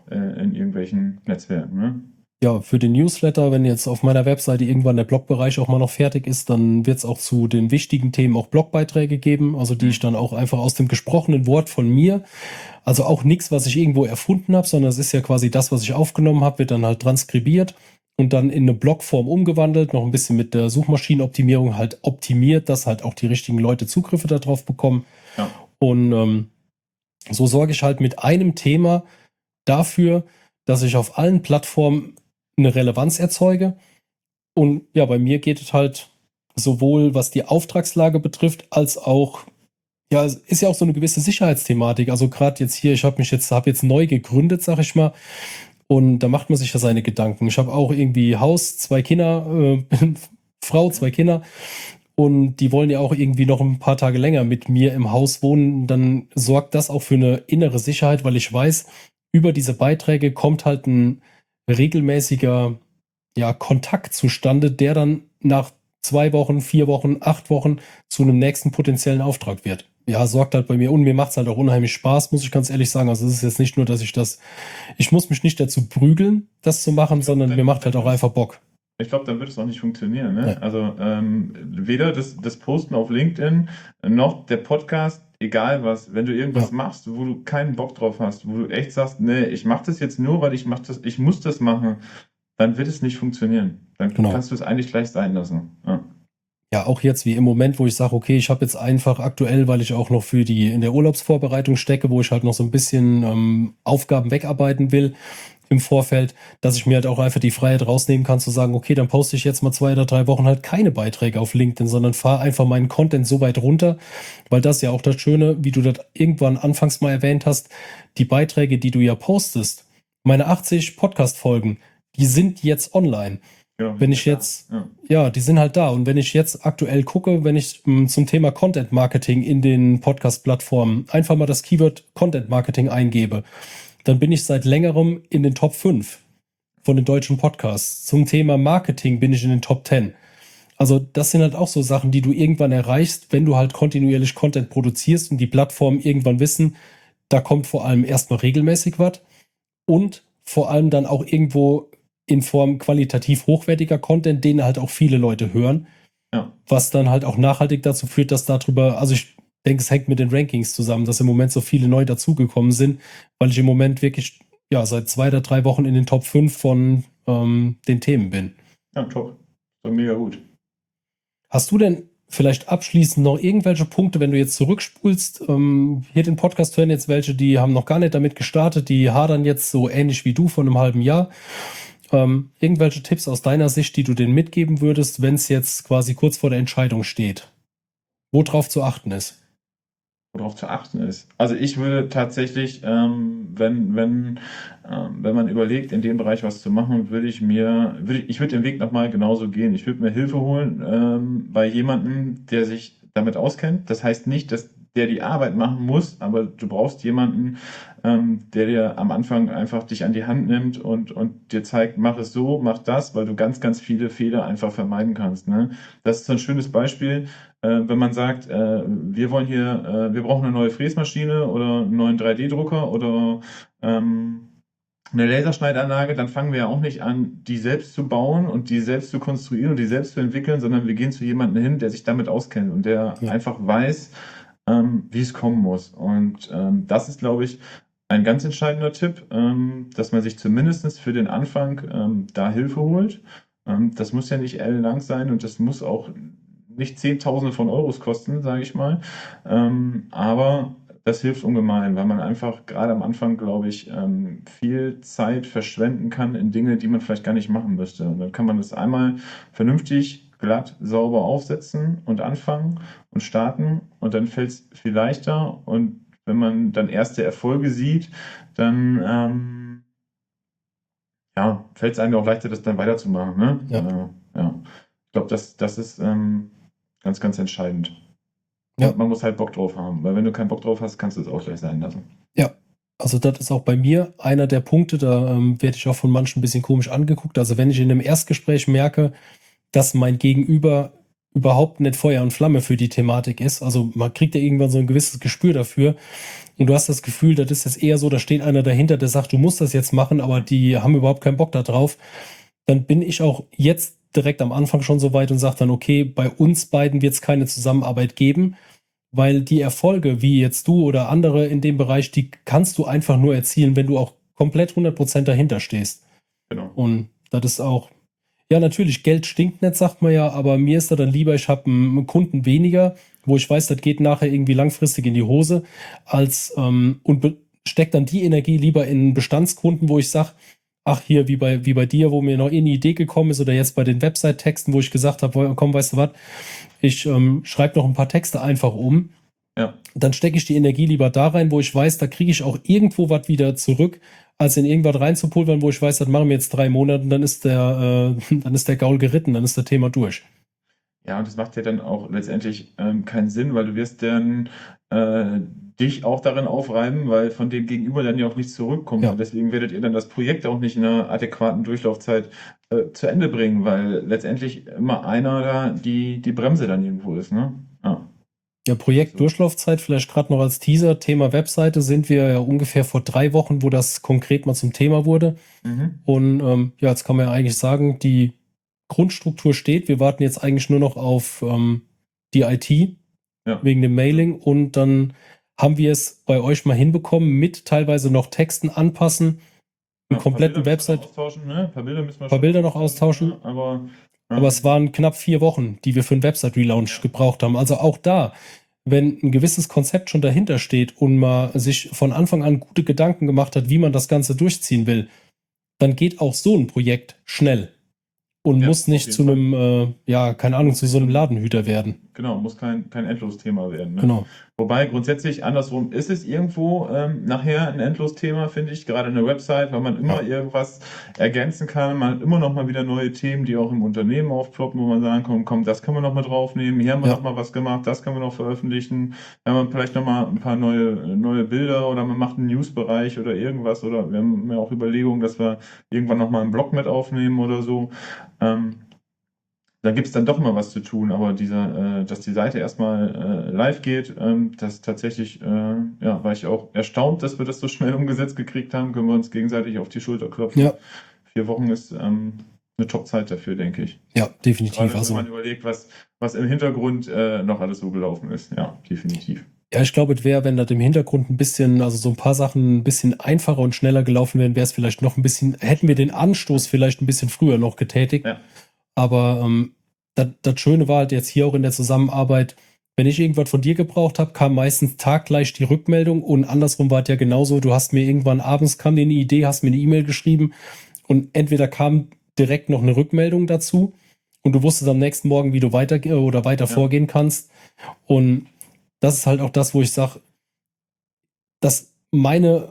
in irgendwelchen Netzwerken, ne? Ja, für den Newsletter, wenn jetzt auf meiner Webseite irgendwann der Blogbereich auch mal noch fertig ist, dann wird es auch zu den wichtigen Themen auch Blogbeiträge geben, also die ich dann auch einfach aus dem gesprochenen Wort von mir, also auch nichts, was ich irgendwo erfunden habe, sondern es ist ja quasi das, was ich aufgenommen habe, wird dann halt transkribiert und dann in eine Blogform umgewandelt, noch ein bisschen mit der Suchmaschinenoptimierung halt optimiert, dass halt auch die richtigen Leute Zugriffe darauf bekommen. Ja. Und so sorge ich halt mit einem Thema dafür, dass ich auf allen Plattformen eine Relevanz erzeuge. Und ja, bei mir geht es halt sowohl, was die Auftragslage betrifft, als auch, ja, es ist ja auch so eine gewisse Sicherheitsthematik. Also gerade jetzt hier, ich habe jetzt neu gegründet, sag ich mal. Und da macht man sich ja seine Gedanken. Ich habe auch irgendwie Haus, 2 Kinder, Frau, 2 Kinder. Und die wollen ja auch irgendwie noch ein paar Tage länger mit mir im Haus wohnen. Dann sorgt das auch für eine innere Sicherheit, weil ich weiß, über diese Beiträge kommt halt ein regelmäßiger Kontakt zustande, der dann nach 2 Wochen, 4 Wochen, 8 Wochen zu einem nächsten potenziellen Auftrag wird. Ja, sorgt halt bei mir und mir macht es halt auch unheimlich Spaß, muss ich ganz ehrlich sagen. Also es ist jetzt nicht nur, dass ich muss mich nicht dazu prügeln, das zu machen, sondern mir macht halt auch einfach Bock. Ich glaube, dann wird es auch nicht funktionieren. Ne? Ja. Also weder das Posten auf LinkedIn noch der Podcast, egal was, wenn du irgendwas machst, wo du keinen Bock drauf hast, wo du echt sagst, nee, ich mache das jetzt nur, weil ich muss das machen, dann wird es nicht funktionieren. Dann kannst du es eigentlich gleich sein lassen. Ja, auch jetzt wie im Moment, wo ich sage, okay, ich habe jetzt einfach aktuell, weil ich auch noch in der Urlaubsvorbereitung stecke, wo ich halt noch so ein bisschen Aufgaben wegarbeiten will im Vorfeld, dass ich mir halt auch einfach die Freiheit rausnehmen kann, zu sagen, okay, dann poste ich jetzt mal 2 oder 3 Wochen halt keine Beiträge auf LinkedIn, sondern fahre einfach meinen Content so weit runter, weil das ja auch das Schöne, wie du das irgendwann anfangs mal erwähnt hast, die Beiträge, die du ja postest, meine 80 Podcast-Folgen, die sind jetzt online. Ja, wenn ich jetzt, die sind halt da. Und wenn ich jetzt aktuell gucke, wenn ich zum Thema Content Marketing in den Podcast-Plattformen einfach mal das Keyword Content Marketing eingebe, dann bin ich seit längerem in den Top 5 von den deutschen Podcasts. Zum Thema Marketing bin ich in den Top 10. Also das sind halt auch so Sachen, die du irgendwann erreichst, wenn du halt kontinuierlich Content produzierst und die Plattformen irgendwann wissen, da kommt vor allem erstmal regelmäßig was. und vor allem dann auch irgendwo in Form qualitativ hochwertiger Content, den halt auch viele Leute hören, Ja. was dann halt auch nachhaltig dazu führt, dass darüber, also ich denke, es hängt mit den Rankings zusammen, dass im Moment so viele neu dazugekommen sind, weil ich im Moment wirklich ja seit 2 oder 3 Wochen in den Top 5 von den Themen bin. Ja, top. So mega gut. Hast du denn vielleicht abschließend noch irgendwelche Punkte, wenn du jetzt zurückspulst, hier den Podcast hören jetzt welche, die haben noch gar nicht damit gestartet, die hadern jetzt so ähnlich wie du vor einem halben Jahr. Irgendwelche Tipps aus deiner Sicht, die du denen mitgeben würdest, wenn es jetzt quasi kurz vor der Entscheidung steht? Worauf zu achten ist? Worauf zu achten ist. Also ich würde tatsächlich, wenn man überlegt, in dem Bereich was zu machen, ich würde den Weg nochmal genauso gehen. Ich würde mir Hilfe holen bei jemandem, der sich damit auskennt. Das heißt nicht, dass der die Arbeit machen muss, aber du brauchst jemanden, der dir am Anfang einfach dich an die Hand nimmt und dir zeigt, mach es so, mach das, weil du ganz, ganz viele Fehler einfach vermeiden kannst. Ne? Das ist so ein schönes Beispiel. Wenn man sagt, wir brauchen eine neue Fräsmaschine oder einen neuen 3D-Drucker oder eine Laserschneidanlage, dann fangen wir ja auch nicht an, die selbst zu bauen und die selbst zu konstruieren und die selbst zu entwickeln, sondern wir gehen zu jemandem hin, der sich damit auskennt und der einfach weiß, wie es kommen muss. Und das ist, glaube ich, ein ganz entscheidender Tipp, dass man sich zumindest für den Anfang da Hilfe holt. Das muss ja nicht ellenlang sein und das muss auch nicht Zehntausende von Euros kosten, sage ich mal. Aber das hilft ungemein, weil man einfach gerade am Anfang, glaube ich, viel Zeit verschwenden kann in Dinge, die man vielleicht gar nicht machen müsste. Und dann kann man das einmal vernünftig, glatt, sauber aufsetzen und anfangen und starten und dann fällt es viel leichter. Und wenn man dann erste Erfolge sieht, dann fällt es einem auch leichter, das dann weiterzumachen. Ne? Ja. Ich glaube, das ist ganz, ganz entscheidend. Ja. Und man muss halt Bock drauf haben, weil wenn du keinen Bock drauf hast, kannst du es auch gleich sein lassen. Ja, also das ist auch bei mir einer der Punkte, da werde ich auch von manchen ein bisschen komisch angeguckt. Also wenn ich in einem Erstgespräch merke, dass mein Gegenüber überhaupt nicht Feuer und Flamme für die Thematik ist, also man kriegt ja irgendwann so ein gewisses Gespür dafür und du hast das Gefühl, das ist jetzt eher so, da steht einer dahinter, der sagt, du musst das jetzt machen, aber die haben überhaupt keinen Bock da drauf, dann bin ich auch jetzt direkt am Anfang schon so weit und sage dann, okay, bei uns beiden wird es keine Zusammenarbeit geben, weil die Erfolge, wie jetzt du oder andere in dem Bereich, die kannst du einfach nur erzielen, wenn du auch komplett 100% dahinter stehst. Genau. Und das ist auch, ja natürlich, Geld stinkt nicht, sagt man ja, aber mir ist da dann lieber, ich habe einen Kunden weniger, wo ich weiß, das geht nachher irgendwie langfristig in die Hose, als und steckt dann die Energie lieber in Bestandskunden, wo ich sage, ach hier, wie bei dir, wo mir noch eine Idee gekommen ist, oder jetzt bei den Website-Texten, wo ich gesagt habe, komm, weißt du was, ich schreibe noch ein paar Texte einfach um. Ja. Dann stecke ich die Energie lieber da rein, wo ich weiß, da kriege ich auch irgendwo was wieder zurück, als in irgendwas reinzupulvern, wo ich weiß, das machen wir jetzt 3 Monate und dann ist der Gaul geritten, dann ist das Thema durch. Ja, und das macht ja dann auch letztendlich keinen Sinn, weil du wirst dann dich auch darin aufreiben, weil von dem Gegenüber dann ja auch nichts zurückkommt. Ja. Und deswegen werdet ihr dann das Projekt auch nicht in einer adäquaten Durchlaufzeit zu Ende bringen, weil letztendlich immer einer da die Bremse dann irgendwo ist. Ne? Ja, Projekt Durchlaufzeit, vielleicht gerade noch als Teaser, Thema Webseite sind wir ja ungefähr vor 3 Wochen, wo das konkret mal zum Thema wurde. Und ja, jetzt kann man ja eigentlich sagen, die Grundstruktur steht. Wir warten jetzt eigentlich nur noch auf die IT wegen dem Mailing und dann haben wir es bei euch mal hinbekommen, mit teilweise noch Texten anpassen, einen kompletten Website. Ein paar Bilder noch austauschen. Aber es waren knapp 4 Wochen, die wir für einen Website-Relaunch gebraucht haben. Also auch da, wenn ein gewisses Konzept schon dahinter steht und man sich von Anfang an gute Gedanken gemacht hat, wie man das Ganze durchziehen will, dann geht auch so ein Projekt schnell und muss nicht zu einem, keine Ahnung, zu so einem Ladenhüter werden. Genau, muss kein Endlosthema werden. Ne? Genau. Wobei grundsätzlich andersrum ist es irgendwo nachher ein Endlosthema, finde ich, gerade in der Website, weil man immer irgendwas ergänzen kann. Man hat immer noch mal wieder neue Themen, die auch im Unternehmen aufploppen, wo man sagen kann, komm, das können wir noch mal draufnehmen, hier haben wir noch mal was gemacht, das können wir noch veröffentlichen. Dann haben wir vielleicht noch mal ein paar neue Bilder oder man macht einen Newsbereich oder irgendwas oder wir haben ja auch Überlegungen, dass wir irgendwann noch mal einen Blog mit aufnehmen oder so. da gibt es dann doch mal was zu tun, aber dass die Seite erstmal live geht, das tatsächlich, ja, war ich auch erstaunt, dass wir das so schnell umgesetzt gekriegt haben, können wir uns gegenseitig auf die Schulter klopfen. Ja. 4 Wochen ist eine Top-Zeit dafür, denke ich. Ja, definitiv. Gerade Also, wenn man überlegt, was im Hintergrund noch alles so gelaufen ist. Ja, definitiv. ja, ich glaube, es wäre, wenn das im Hintergrund ein bisschen, also so ein paar Sachen ein bisschen einfacher und schneller gelaufen wären, wäre es vielleicht noch ein bisschen, hätten wir den Anstoß vielleicht ein bisschen früher noch getätigt. Ja. Aber das Schöne war halt jetzt hier auch in der Zusammenarbeit, wenn ich irgendwas von dir gebraucht habe, kam meistens taggleich die Rückmeldung und andersrum war es ja genauso. Du hast mir irgendwann abends kam dir eine Idee, hast mir eine E-Mail geschrieben und entweder kam direkt noch eine Rückmeldung dazu und du wusstest am nächsten Morgen, wie du weiter vorgehen kannst. Und das ist halt auch das, wo ich sage, dass meine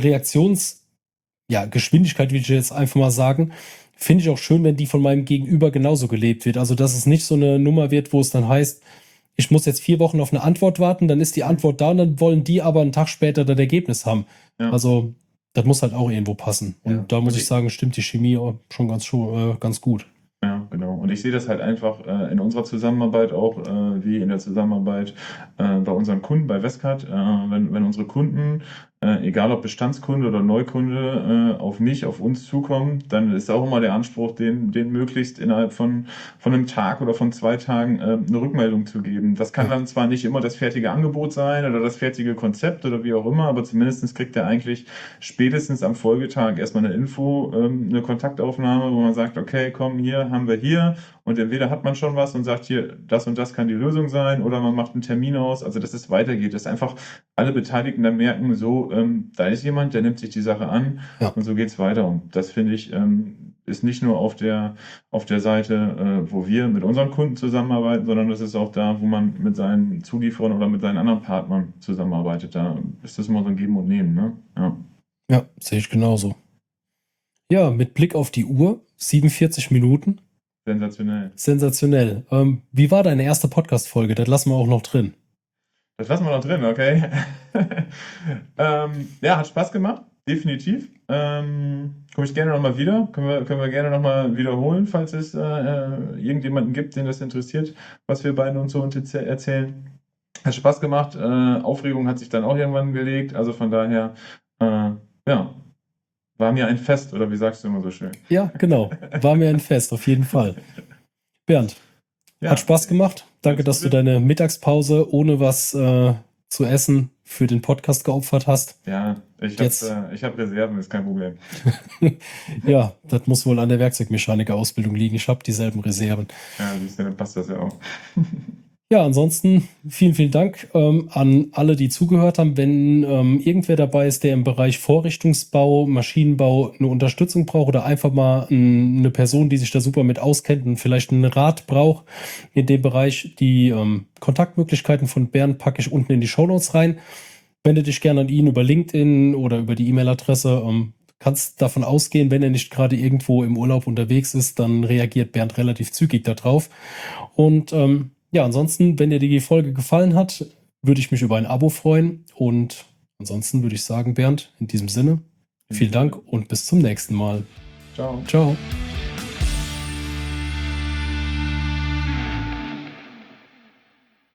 Geschwindigkeit, will ich jetzt einfach mal sagen, finde ich auch schön, wenn die von meinem Gegenüber genauso gelebt wird. Also, dass es nicht so eine Nummer wird, wo es dann heißt, ich muss jetzt 4 Wochen auf eine Antwort warten, dann ist die Antwort da und dann wollen die aber einen Tag später das Ergebnis haben. Ja. Also, das muss halt auch irgendwo passen. Und Ja. da muss ich sagen, stimmt die Chemie auch schon ganz gut. Ja, genau. Und ich sehe das halt einfach in unserer Zusammenarbeit auch, wie in der Zusammenarbeit bei unseren Kunden bei Westcard. Wenn unsere Kunden, egal ob Bestandskunde oder Neukunde, auf uns zukommen, dann ist auch immer der Anspruch, den möglichst innerhalb von einem Tag oder von 2 Tagen eine Rückmeldung zu geben. Das kann dann zwar nicht immer das fertige Angebot sein oder das fertige Konzept oder wie auch immer, aber zumindest kriegt er eigentlich spätestens am Folgetag erstmal eine Info, eine Kontaktaufnahme, wo man sagt, okay, komm, hier haben wir hier und entweder hat man schon was und sagt hier, das und das kann die Lösung sein oder man macht einen Termin aus, also dass es weitergeht, dass einfach alle Beteiligten dann merken, so, da ist jemand, der nimmt sich die Sache an und so geht es weiter und das finde ich, ist nicht nur auf der Seite, wo wir mit unseren Kunden zusammenarbeiten, sondern das ist auch da, wo man mit seinen Zulieferern oder mit seinen anderen Partnern zusammenarbeitet. Da ist das immer so ein Geben und Nehmen, ne? Ja, sehe ich genauso. Ja, mit Blick auf die Uhr, 47 Minuten. Sensationell. Wie war deine erste Podcast-Folge? Das lassen wir auch noch drin. Das lassen wir noch drin, okay. Ja, hat Spaß gemacht, definitiv. Komme ich gerne nochmal wieder. Können wir gerne nochmal wiederholen, falls es irgendjemanden gibt, den das interessiert, was wir beide uns so erzählen. Hat Spaß gemacht. Aufregung hat sich dann auch irgendwann gelegt. Also von daher, ja, war mir ein Fest, oder wie sagst du immer so schön? Ja, genau. War mir ein Fest, auf jeden Fall. Bernd, hat Spaß gemacht. Danke, dass du deine Mittagspause ohne was zu essen für den Podcast geopfert hast. Ja, ich hab Reserven, ist kein Problem. Ja, das muss wohl an der Werkzeugmechaniker-Ausbildung liegen. Ich habe dieselben Reserven. Ja, dann passt das ja auch. Ja, ansonsten vielen, vielen Dank an alle, die zugehört haben. Wenn irgendwer dabei ist, der im Bereich Vorrichtungsbau, Maschinenbau eine Unterstützung braucht oder einfach mal eine Person, die sich da super mit auskennt und vielleicht einen Rat braucht in dem Bereich, die Kontaktmöglichkeiten von Bernd packe ich unten in die Shownotes rein. Wende dich gerne an ihn über LinkedIn oder über die E-Mail-Adresse. Kannst davon ausgehen, wenn er nicht gerade irgendwo im Urlaub unterwegs ist, dann reagiert Bernd relativ zügig darauf. Und ja, ansonsten, wenn dir die Folge gefallen hat, würde ich mich über ein Abo freuen. Und ansonsten würde ich sagen, Bernd, in diesem Sinne, vielen Dank und bis zum nächsten Mal. Ciao. Ciao.